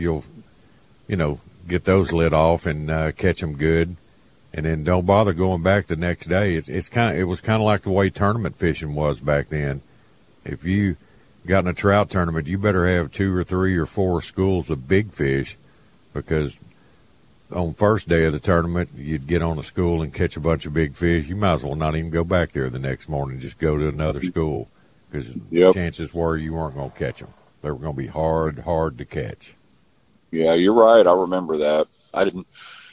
E: get those lit off and catch them good, and then don't bother going back the next day. It was kind of like the way tournament fishing was back then. If you got in a trout tournament, you better have 2 or 3 or 4 schools of big fish, because on first day of the tournament, you'd get on a school and catch a bunch of big fish. You might as well not even go back there the next morning. Just go to another school, because chances were you weren't going to catch them. They were going to be hard to catch.
J: Yeah, you're right. I remember that. I didn't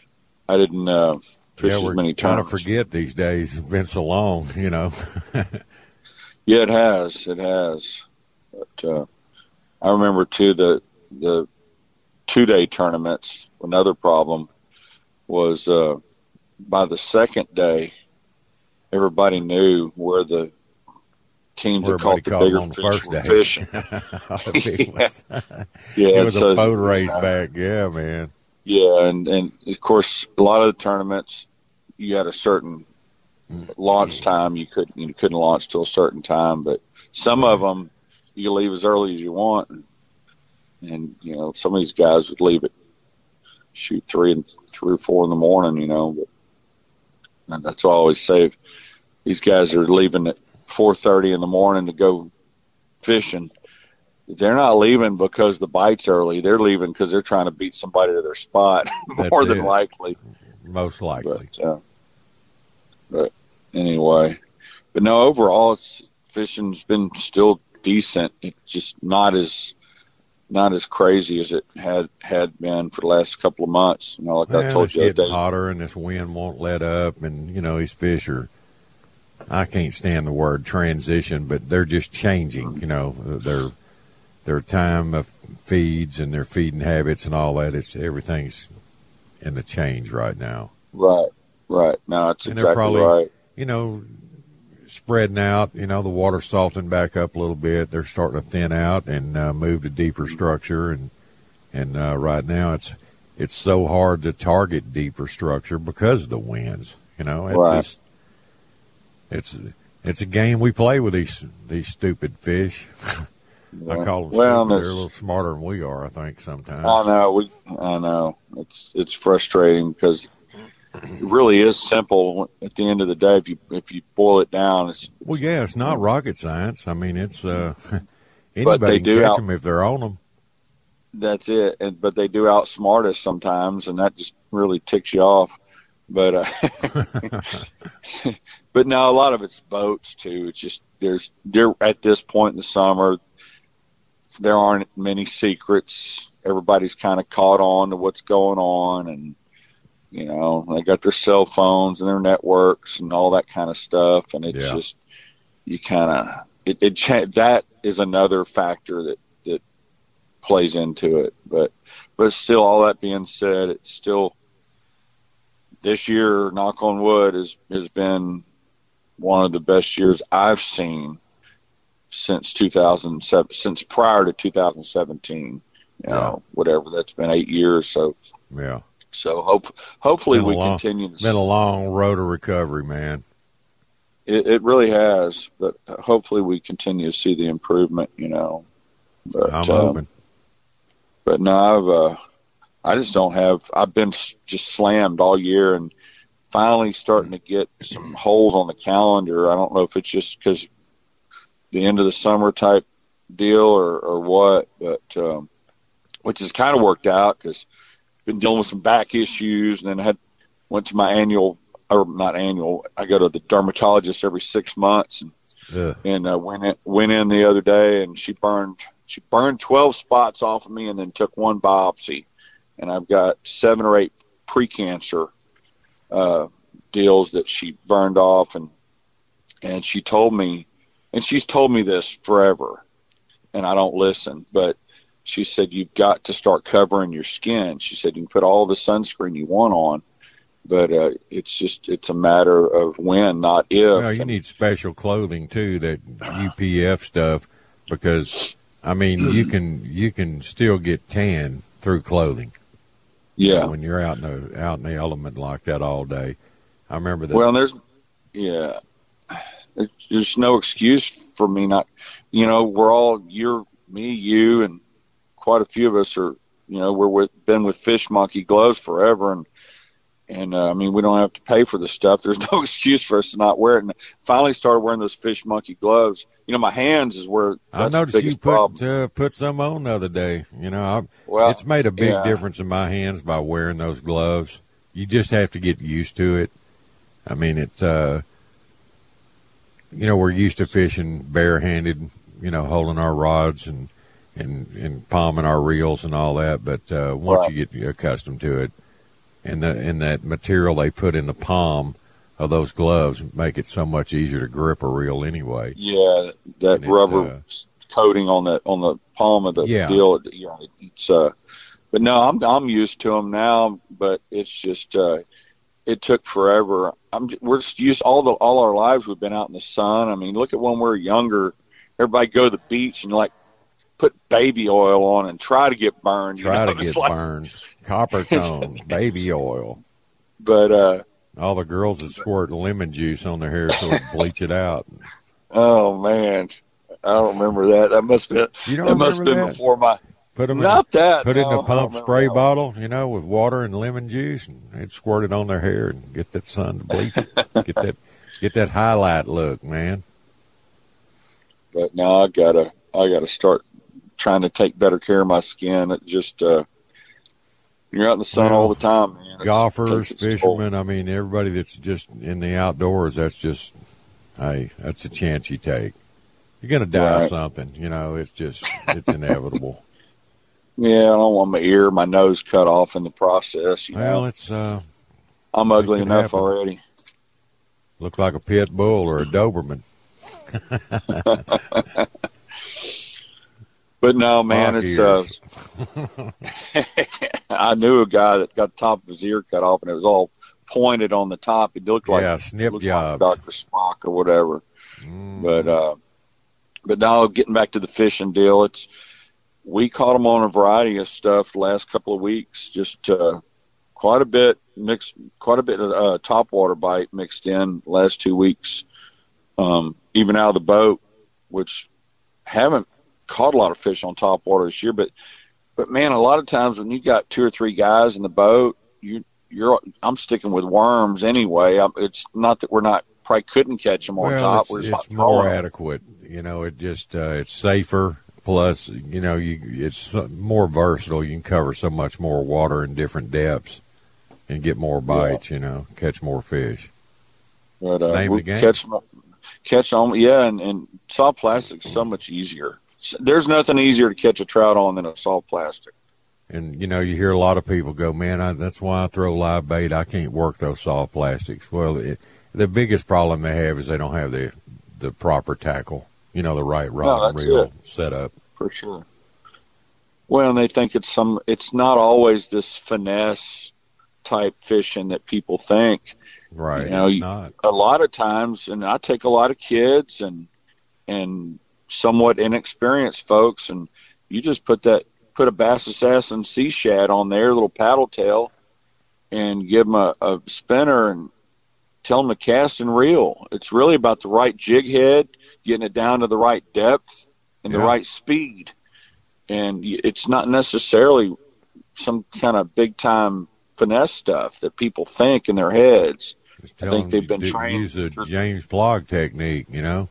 J: fish as many times.
E: We're kind of forget these days. It's been so long,
J: Yeah, it has. But I remember too the 2-day tournaments. Another problem was by the second day, everybody knew where the teams that caught the bigger fish were fishing.
E: It was a boat race back. Yeah, man.
J: Yeah, and of course, a lot of the tournaments, you had a certain launch time. You couldn't launch till a certain time, but some of them you could leave as early as you want, and some of these guys would leave at 3 or 4 in the morning. But that's what I always say. If these guys are leaving at 4:30 in the morning to go fishing, they're not leaving because the bite's early. They're leaving because they're trying to beat somebody to their spot. More than likely.
E: Most likely.
J: But anyway, but no, overall, fishing's been still decent. It's just not as crazy as it had been for the last couple of months. I told you,
E: it's getting hotter, and this wind won't let up, and these fish are. I can't stand the word transition, but they're just changing. Their time of feeds and their feeding habits and all that. Everything's in the change right now.
J: Right. No, it's exactly
E: probably,
J: right.
E: Spreading out. The water's softening back up a little bit. They're starting to thin out and move to deeper structure. And right now it's so hard to target deeper structure because of the winds.
J: Right.
E: It's a game we play with these stupid fish.
J: Yeah.
E: I call them stupid. They're a little smarter than we are, I think, sometimes.
J: I know. It's frustrating because it really is simple. At the end of the day, if you boil it down, it's
E: not rocket science. I mean, it's anybody can catch them if they're on them.
J: That's it. But they do outsmart us sometimes, and that just really ticks you off. But but now a lot of it's boats too. It's just they're at this point in the summer, there aren't many secrets. Everybody's kind of caught on to what's going on, and they got their cell phones and their networks and all that kind of stuff. And it's just you kind of that is another factor that plays into it. But still, all that being said, it's still. This year, knock on wood, has been one of the best years I've seen since 2007, since prior to 2017. Whatever that's been 8 years. So So hopefully we continue.
E: It's been a long road to recovery, man.
J: It really has, but hopefully we continue to see the improvement. But,
E: I'm hoping.
J: But no, I just don't have. I've been just slammed all year, and finally starting to get some holes on the calendar. I don't know if it's just because the end of the summer type deal or what, but which has kind of worked out because I've been dealing with some back issues, and then went to my annual, or not annual. I go to the dermatologist every 6 months, and went in the other day, and she burned 12 spots off of me, and then took one biopsy. And I've got 7 or 8 precancer deals that she burned off, and she told me, and she's told me this forever, and I don't listen, but she said, you've got to start covering your skin. She said, you can put all the sunscreen you want on, but it's a matter of when, not if.
E: Well, you need special clothing too, that UPF stuff, because I mean, you can still get tan through clothing.
J: Yeah,
E: when you're out in the element like that all day. I remember that.
J: Well, there's no excuse for me not. We're all me, you, and quite a few of us are, been with Fish Monkey gloves forever, and I mean, we don't have to pay for the stuff. There's no excuse for us to not wear it. And finally started wearing those Fish Monkey gloves. My hands is where
E: I noticed you put some on the other day. It's made a big difference in my hands by wearing those gloves. You just have to get used to it. I mean, it's we're used to fishing barehanded, holding our rods and palming our reels and all that. But once you get accustomed to it, and that material they put in the palm of those gloves make it so much easier to grip a reel anyway.
J: Yeah, that rubber coating on the palm of the deal. Yeah, it's but no, I'm used to them now. But it's just it took forever. We're just used all our lives. We've been out in the sun. I mean, look at when we were younger. Everybody go to the beach and put baby oil on and try to get burned.
E: Burned. Copper tone, baby oil.
J: But
E: all the girls would squirt lemon juice on their hair so it bleach it out.
J: Oh man, I don't remember that. That must have been before my.
E: Put them in a pump spray bottle, with water and lemon juice, and they'd squirt it on their hair and get that sun to bleach it. get that highlight look, man.
J: But now I gotta start trying to take better care of my skin. It just you're out in the sun all the time, man.
E: Golfers, fishermen, I mean, everybody that's just in the outdoors, that's a chance you take. You're going to die of something, it's inevitable.
J: Yeah, I don't want my ear, my nose cut off in the process.
E: Well,
J: I'm ugly enough already.
E: Look like a pit bull or a Doberman.
J: But no, man, it's I knew a guy that got the top of his ear cut off, and it was all pointed on the top. It looked like
E: snip jobs,
J: like Dr. Spock or whatever. But now getting back to the fishing deal, we caught them on a variety of stuff the last couple of weeks. Just quite a bit of topwater bite mixed in the last 2 weeks, even out of the boat, which haven't caught a lot of fish on topwater this year. But man, a lot of times when you got 2 or 3 guys in the boat, I'm sticking with worms anyway. It's not that we're probably couldn't catch them on top.
E: It's more adequate. It just it's safer. Plus, it's more versatile. You can cover so much more water in different depths and get more bites. Catch more fish.
J: But
E: name of the game.
J: Catch them. Yeah, and soft plastic's so much easier. There's nothing easier to catch a trout on than a soft plastic.
E: And, you hear a lot of people go, man, that's why I throw live bait. I can't work those soft plastics. Well, the biggest problem they have is they don't have the proper tackle, the right rod and reel set up.
J: For sure. Well, and they think it's not always this finesse type fishing that people think.
E: Right. It's not.
J: A lot of times, and I take a lot of kids and somewhat inexperienced folks, and you just put a Bass Assassin Sea Shad on there, little paddle tail, and give them a spinner and tell them to cast and reel. It's really about the right jig head, getting it down to the right depth and the right speed. And it's not necessarily some kind of big time finesse stuff that people think in their heads. I think they've been trained.
E: Use a James Blogg technique,
J: Yeah.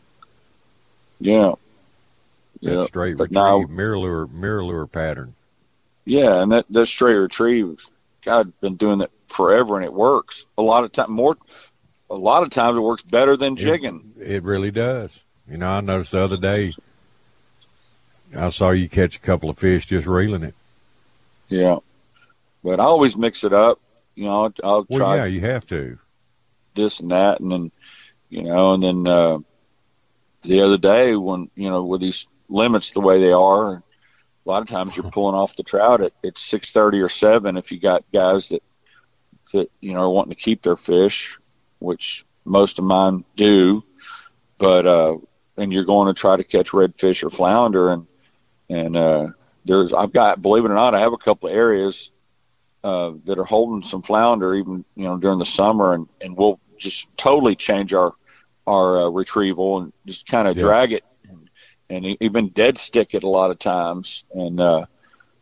E: That straight retrieve, mirror lure pattern.
J: Yeah, and that straight retrieve, God, I've been doing that forever, and it works. A lot of times it works better than jigging.
E: It really does. I noticed the other day, I saw you catch a couple of fish just reeling it.
J: Yeah, but I always mix it up. I'll try.
E: Well, yeah, you have to.
J: This and that, and then, and then the other day when with these limits the way they are, a lot of times you're pulling off the trout at 6:30 or 7 if you got guys that are wanting to keep their fish, which most of mine do, but and you're going to try to catch redfish or flounder, and I've got, believe it or not, I have a couple of areas that are holding some flounder even during the summer, and we'll just totally change our retrieval and just kind of drag it and even dead stick it a lot of times. And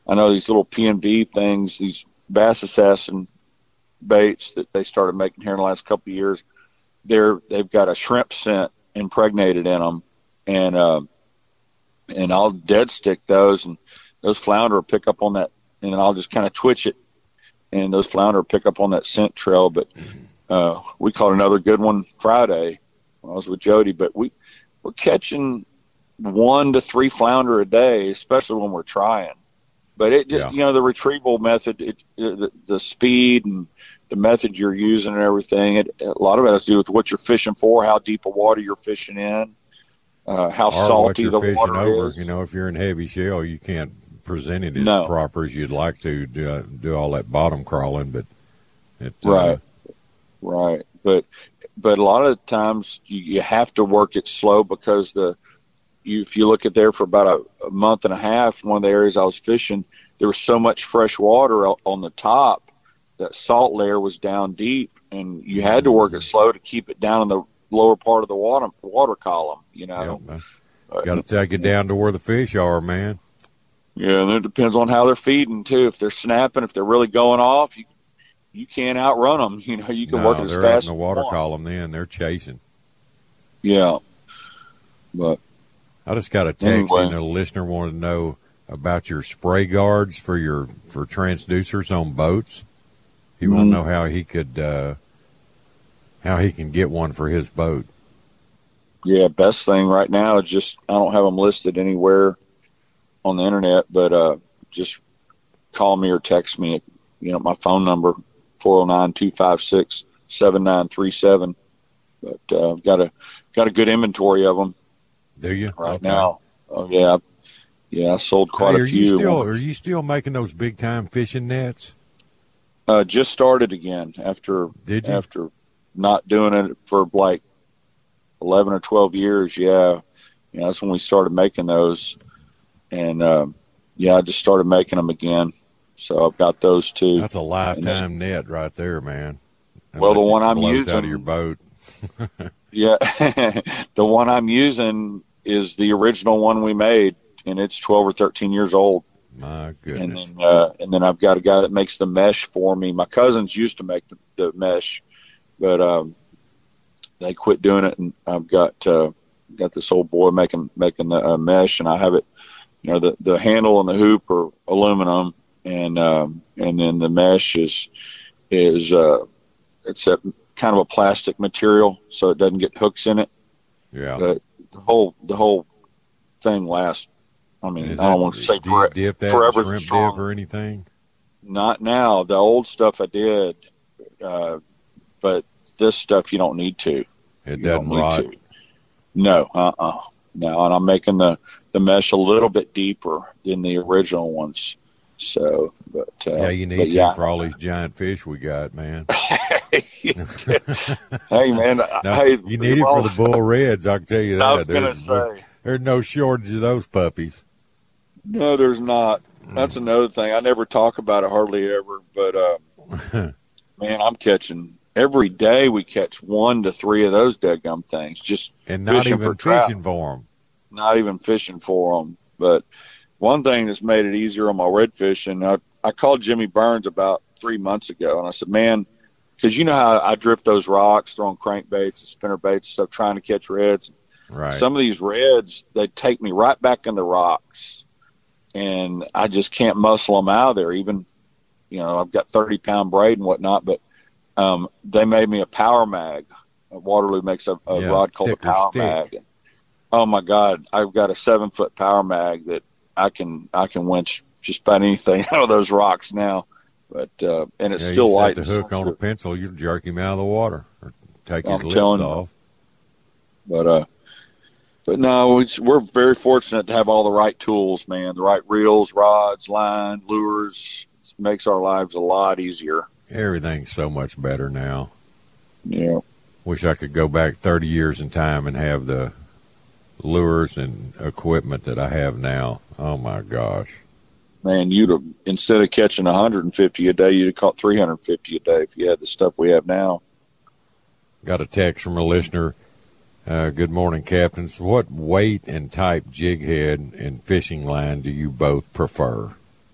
J: I know these little P&V things, these Bass Assassin baits that they started making here in the last couple of years. They've got a shrimp scent impregnated in them, and I'll dead stick those, and those flounder will pick up on that, and then I'll just kind of twitch it, and those flounder will pick up on that scent trail. But we caught another good one Friday when I was with Jody, but we're catching 1 to 3 flounder a day, especially when we're trying. But it just, the retrieval method, the speed and the method you're using and everything, a lot of it has to do with what you're fishing for, how deep a water you're fishing in, how salty the water is.
E: If you're in heavy shell, you can't present it as proper as you'd like to do all that bottom crawling. But
J: right. But a lot of times you have to work it slow because if you look at there for about a month and a half, one of the areas I was fishing, there was so much fresh water on the top that salt layer was down deep, and you had to work it slow to keep it down in the lower part of the water column.
E: Got to take it down to where the fish are, man.
J: Yeah, and it depends on how they're feeding too. If they're snapping, if they're really going off, you can't outrun them. You can work it as fast as you want.
E: They're out in the water column. Then they're chasing.
J: Yeah, but.
E: I just got a text, and a listener wanted to know about your spray guards for transducers on boats. He wanted to know how he can get one for his boat.
J: Yeah, best thing right now is just, I don't have them listed anywhere on the internet, but just call me or text me at my phone number 409-256-7937. But got a good inventory of them.
E: Do you?
J: Right now. Oh, yeah. Yeah, I sold quite a few.
E: Are you still making those big-time fishing nets?
J: Just started again after not doing it for like 11 or 12 years. Yeah. That's when we started making those. And, I just started making them again. So I've got those too.
E: That's a lifetime net right there, man.
J: Well, the one I'm using.
E: Out of your boat.
J: Yeah. The one I'm using is the original one we made, and it's 12 or 13 years old.
E: My goodness.
J: And then I've got a guy that makes the mesh for me. My cousins used to make the mesh, but they quit doing it, and I've got this old boy making the mesh, and I have it. The handle and the hoop are aluminum, and then the mesh is it's a kind of a plastic material, so it doesn't get hooks in it.
E: Yeah.
J: But the whole thing lasts. I mean, I don't want to say forever.
E: Shrimp dip or anything?
J: Not now. The old stuff I did, but this stuff you don't need to.
E: It doesn't rot.
J: No, no. And I'm making the mesh a little bit deeper than the original ones. So, but
E: you need to for all these giant fish we got, man.
J: Hey, man.
E: You need it for the bull reds. I can tell you that.
J: I was going to say
E: there's no shortage of those puppies.
J: No, there's not. That's another thing. I never talk about it hardly ever, but man, I'm catching every day. We catch 1 to 3 of those deadgum things. Just
E: and not
J: fishing
E: even
J: for trout.
E: fishing for them.
J: Not even fishing for them. But one thing that's made it easier on my red fishing, I called Jimmy Burns about 3 months ago, and I said, man, because you know how I drift those rocks, throwing crankbaits and spinnerbaits, stuff, trying to catch reds.
E: Right.
J: Some of these reds, they take me right back in the rocks, and I just can't muscle them out of there. Even, I've got 30-pound braid and whatnot, but they made me a power mag. Waterloo makes a rod called a power mag. And, oh my God, I've got a 7-foot power mag that I can winch just about anything out of those rocks now. But and it's still light.
E: You set the hook on a pencil, you jerk him out of the water or take his lips off.
J: But no, we're very fortunate to have all the right tools, man. The right reels, rods, line, lures. It makes our lives a lot easier.
E: Everything's so much better now.
J: Yeah.
E: Wish I could go back 30 years in time and have the lures and equipment that I have now. Oh my gosh.
J: Man, you'd have, instead of catching 150 a day, you'd have caught 350 a day if you had the stuff we have now.
E: Got a text from a listener. Good morning, captains. What weight and type jig head and fishing line do you both prefer?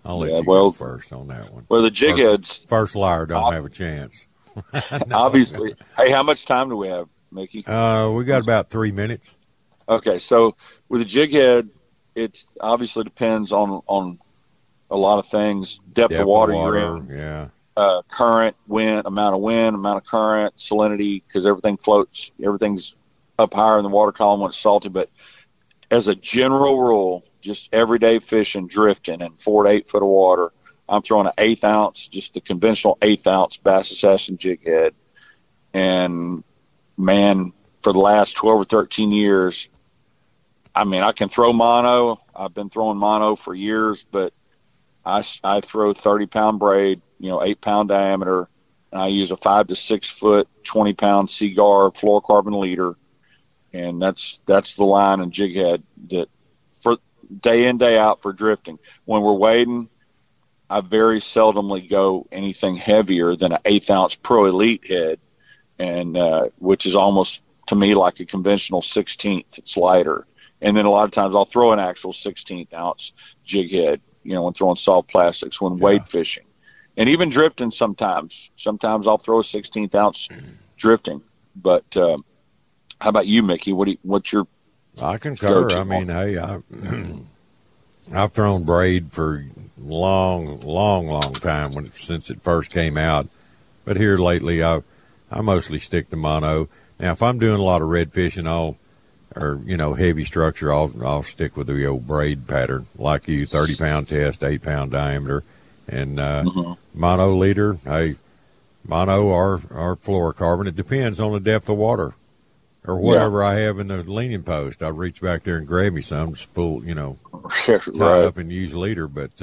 E: I'll let you go first on that one.
J: Well, the jig heads.
E: First liar don't have a chance.
J: Obviously. Hey, how much time do we have, Mickey?
E: We got about 3 minutes.
J: Okay, so with a jig head, it obviously depends on a lot of things. Depth of water you're in.
E: Yeah.
J: Current, amount of current, salinity, because everything floats. Everything's up higher in the water column when it's salty. But as a general rule, just everyday fishing, drifting, in 4 to 8 foot of water, I'm throwing an 1/8 ounce, just the conventional 1/8 ounce Bass Assassin jig head. And, man, for the last 12 or 13 years, I mean, I can throw mono. I've been throwing mono for years, but I throw 30-pound braid, 8-pound diameter, and I use a 5 to 6 foot, 20-pound Seaguar fluorocarbon leader, and that's the line and jig head that for day in, day out for drifting. When we're wading, I very seldomly go anything heavier than an 1/8 ounce Pro Elite head, and which is almost to me like a conventional 16th. It's lighter, and then a lot of times I'll throw an actual 16th ounce jig head. When throwing soft plastics, when wade fishing, and even drifting sometimes. Sometimes I'll throw a 16th ounce drifting. But how about you, Mickey? What's your?
E: I concur. I mean, hey, I've thrown braid for long time since it first came out. But here lately, I mostly stick to mono. Now, if I'm doing a lot of red fishing, heavy structure, I'll stick with the old braid pattern, like you, 30-pound test, 8-pound diameter, and mono leader. Hey, mono or fluorocarbon. It depends on the depth of water or whatever I have in the leaning post. I reach back there and grab me some, spool, tie up and use leader. But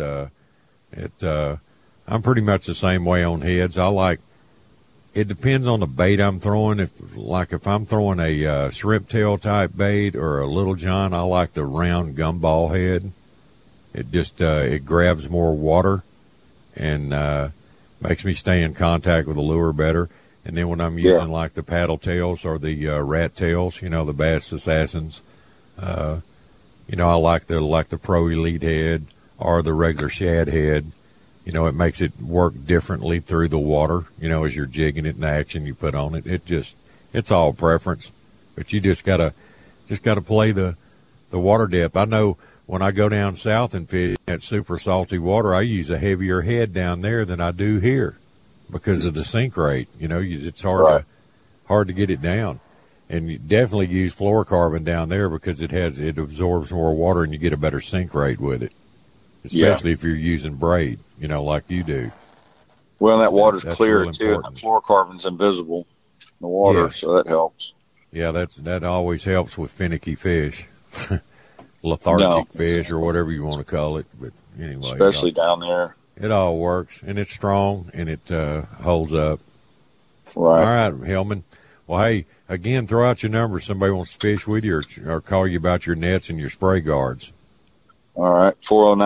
E: I'm pretty much the same way on heads. It depends on the bait I'm throwing. If I'm throwing a shrimp tail type bait or a Little John, I like the round gumball head. It just it grabs more water and makes me stay in contact with the lure better. And then when I'm using like the paddle tails or the rat tails, the Bass Assassins, I like the Pro Elite head or the regular shad head. It makes it work differently through the water, as you're jigging it in action you put on it. It's all preference, but you just gotta play the water depth. I know when I go down south and fish that super salty water, I use a heavier head down there than I do here because of the sink rate. It's hard to get it down. And you definitely use fluorocarbon down there because it absorbs more water and you get a better sink rate with it. Especially if you're using braid, like you do.
J: Well, that water's clear, too. Important. The fluorocarbon's invisible in the water, so that helps.
E: Yeah, that always helps with finicky fish, lethargic fish, or whatever you want to call it. But anyway.
J: Especially down there.
E: It all works, and it's strong, and it holds up.
J: Right.
E: All right, Hillman. Well, hey, again, throw out your number. Somebody wants to fish with you or call you about your nets and your spray guards.
J: All right,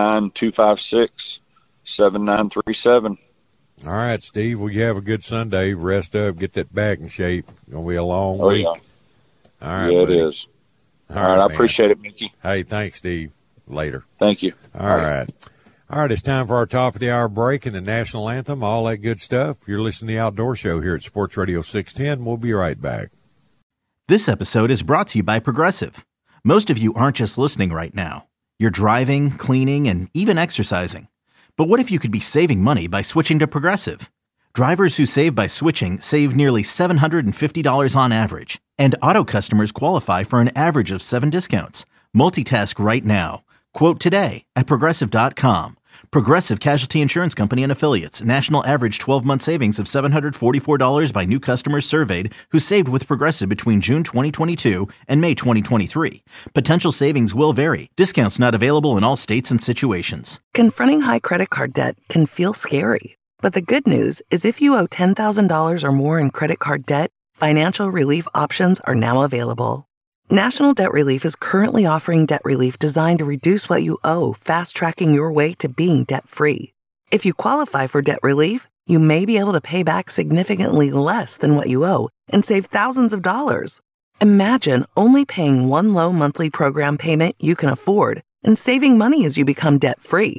J: 409-256-7937.
E: All right, Steve. Well, you have a good Sunday. Rest up. Get that back in shape. It's going to be a long week.
J: Yeah.
E: All right,
J: yeah,
E: buddy.
J: It is. All right, I appreciate it, Mickey.
E: Hey, thanks, Steve. Later.
J: Thank you.
E: All right. All right, it's time for our top of the hour break and the national anthem, all that good stuff. You're listening to the Outdoor Show here at Sports Radio 610. We'll be right back.
A: This episode is brought to you by Progressive. Most of you aren't just listening right now. You're driving, cleaning, and even exercising. But what if you could be saving money by switching to Progressive? Drivers who save by switching save nearly $750 on average, and auto customers qualify for an average of 7 discounts. Multitask right now. Quote today at Progressive.com. Progressive Casualty Insurance Company and Affiliates. National average 12-month savings of $744 by new customers surveyed who saved with Progressive between June 2022 and May 2023. Potential savings will vary. Discounts not available in all states and situations.
B: Confronting high credit card debt can feel scary. But the good news is if you owe $10,000 or more in credit card debt, financial relief options are now available. National Debt Relief is currently offering debt relief designed to reduce what you owe, fast-tracking your way to being debt-free. If you qualify for debt relief, you may be able to pay back significantly less than what you owe and save thousands of dollars. Imagine only paying one low monthly program payment you can afford and saving money as you become debt-free.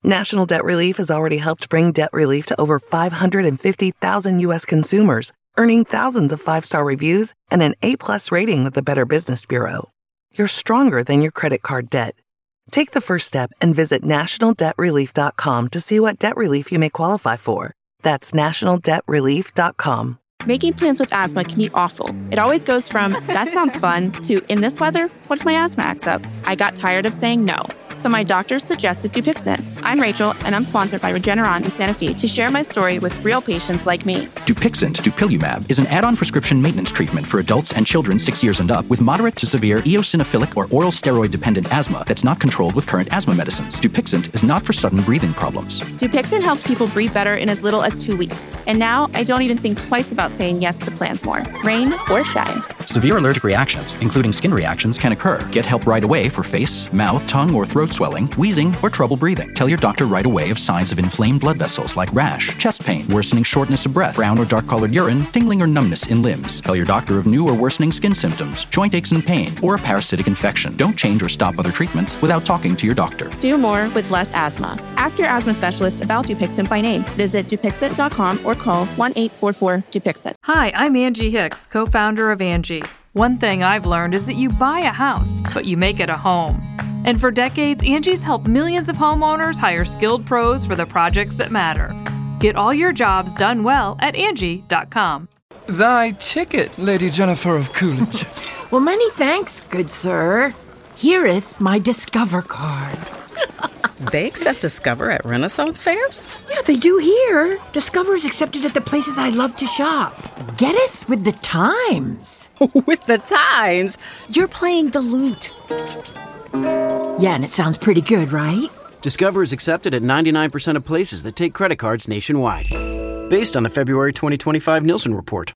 B: National Debt Relief has already helped bring debt relief to over 550,000 U.S. consumers, earning thousands of five-star reviews and an A-plus rating with the Better Business Bureau. You're stronger than your credit card debt. Take the first step and visit nationaldebtrelief.com to see what debt relief you may qualify for. That's nationaldebtrelief.com.
C: Making plans with asthma can be awful. It always goes from, that sounds fun, to, in this weather, what if my asthma acts up? I got tired of saying no, so my doctor suggested Dupixent. I'm Rachel, and I'm sponsored by Regeneron in Santa Fe to share my story with real patients like me.
D: Dupixent, dupilumab, is an add-on prescription maintenance treatment for adults and children 6 years and up with moderate to severe eosinophilic or oral steroid-dependent asthma that's not controlled with current asthma medicines. Dupixent is not for sudden breathing problems.
C: Dupixent helps people breathe better in as little as 2 weeks. And now I don't even think twice about saying yes to plans more, rain or shine.
D: Severe allergic reactions, including skin reactions, can occur. Get help right away for face, mouth, tongue, or throat swelling, wheezing, or trouble breathing. Tell your doctor right away of signs of inflamed blood vessels like rash, chest pain, worsening shortness of breath, brown or dark-colored urine, tingling or numbness in limbs. Tell your doctor of new or worsening skin symptoms, joint aches and pain, or a parasitic infection. Don't change or stop other treatments without talking to your doctor.
C: Do more with less asthma. Ask your asthma specialist about Dupixent by name. Visit Dupixent.com or call 1-844-DUPIXENT.
M: Hi, I'm Angie Hicks, co-founder of Angie. One thing I've learned is that you buy a house, but you make it a home. And for decades, Angie's helped millions of homeowners hire skilled pros for the projects that matter. Get all your jobs done well at Angie.com.
N: Thy ticket, Lady Jennifer of Coolidge.
O: Well, many thanks, good sir. Here'th my Discover card.
P: They accept Discover at Renaissance fairs?
O: Yeah, they do here. Discover is accepted at the places I love to shop. Getteth with the times.
P: With the times?
O: You're playing the lute. Yeah, and it sounds pretty good, right?
Q: Discover is accepted at 99% of places that take credit cards nationwide. Based on the February 2025 Nielsen report.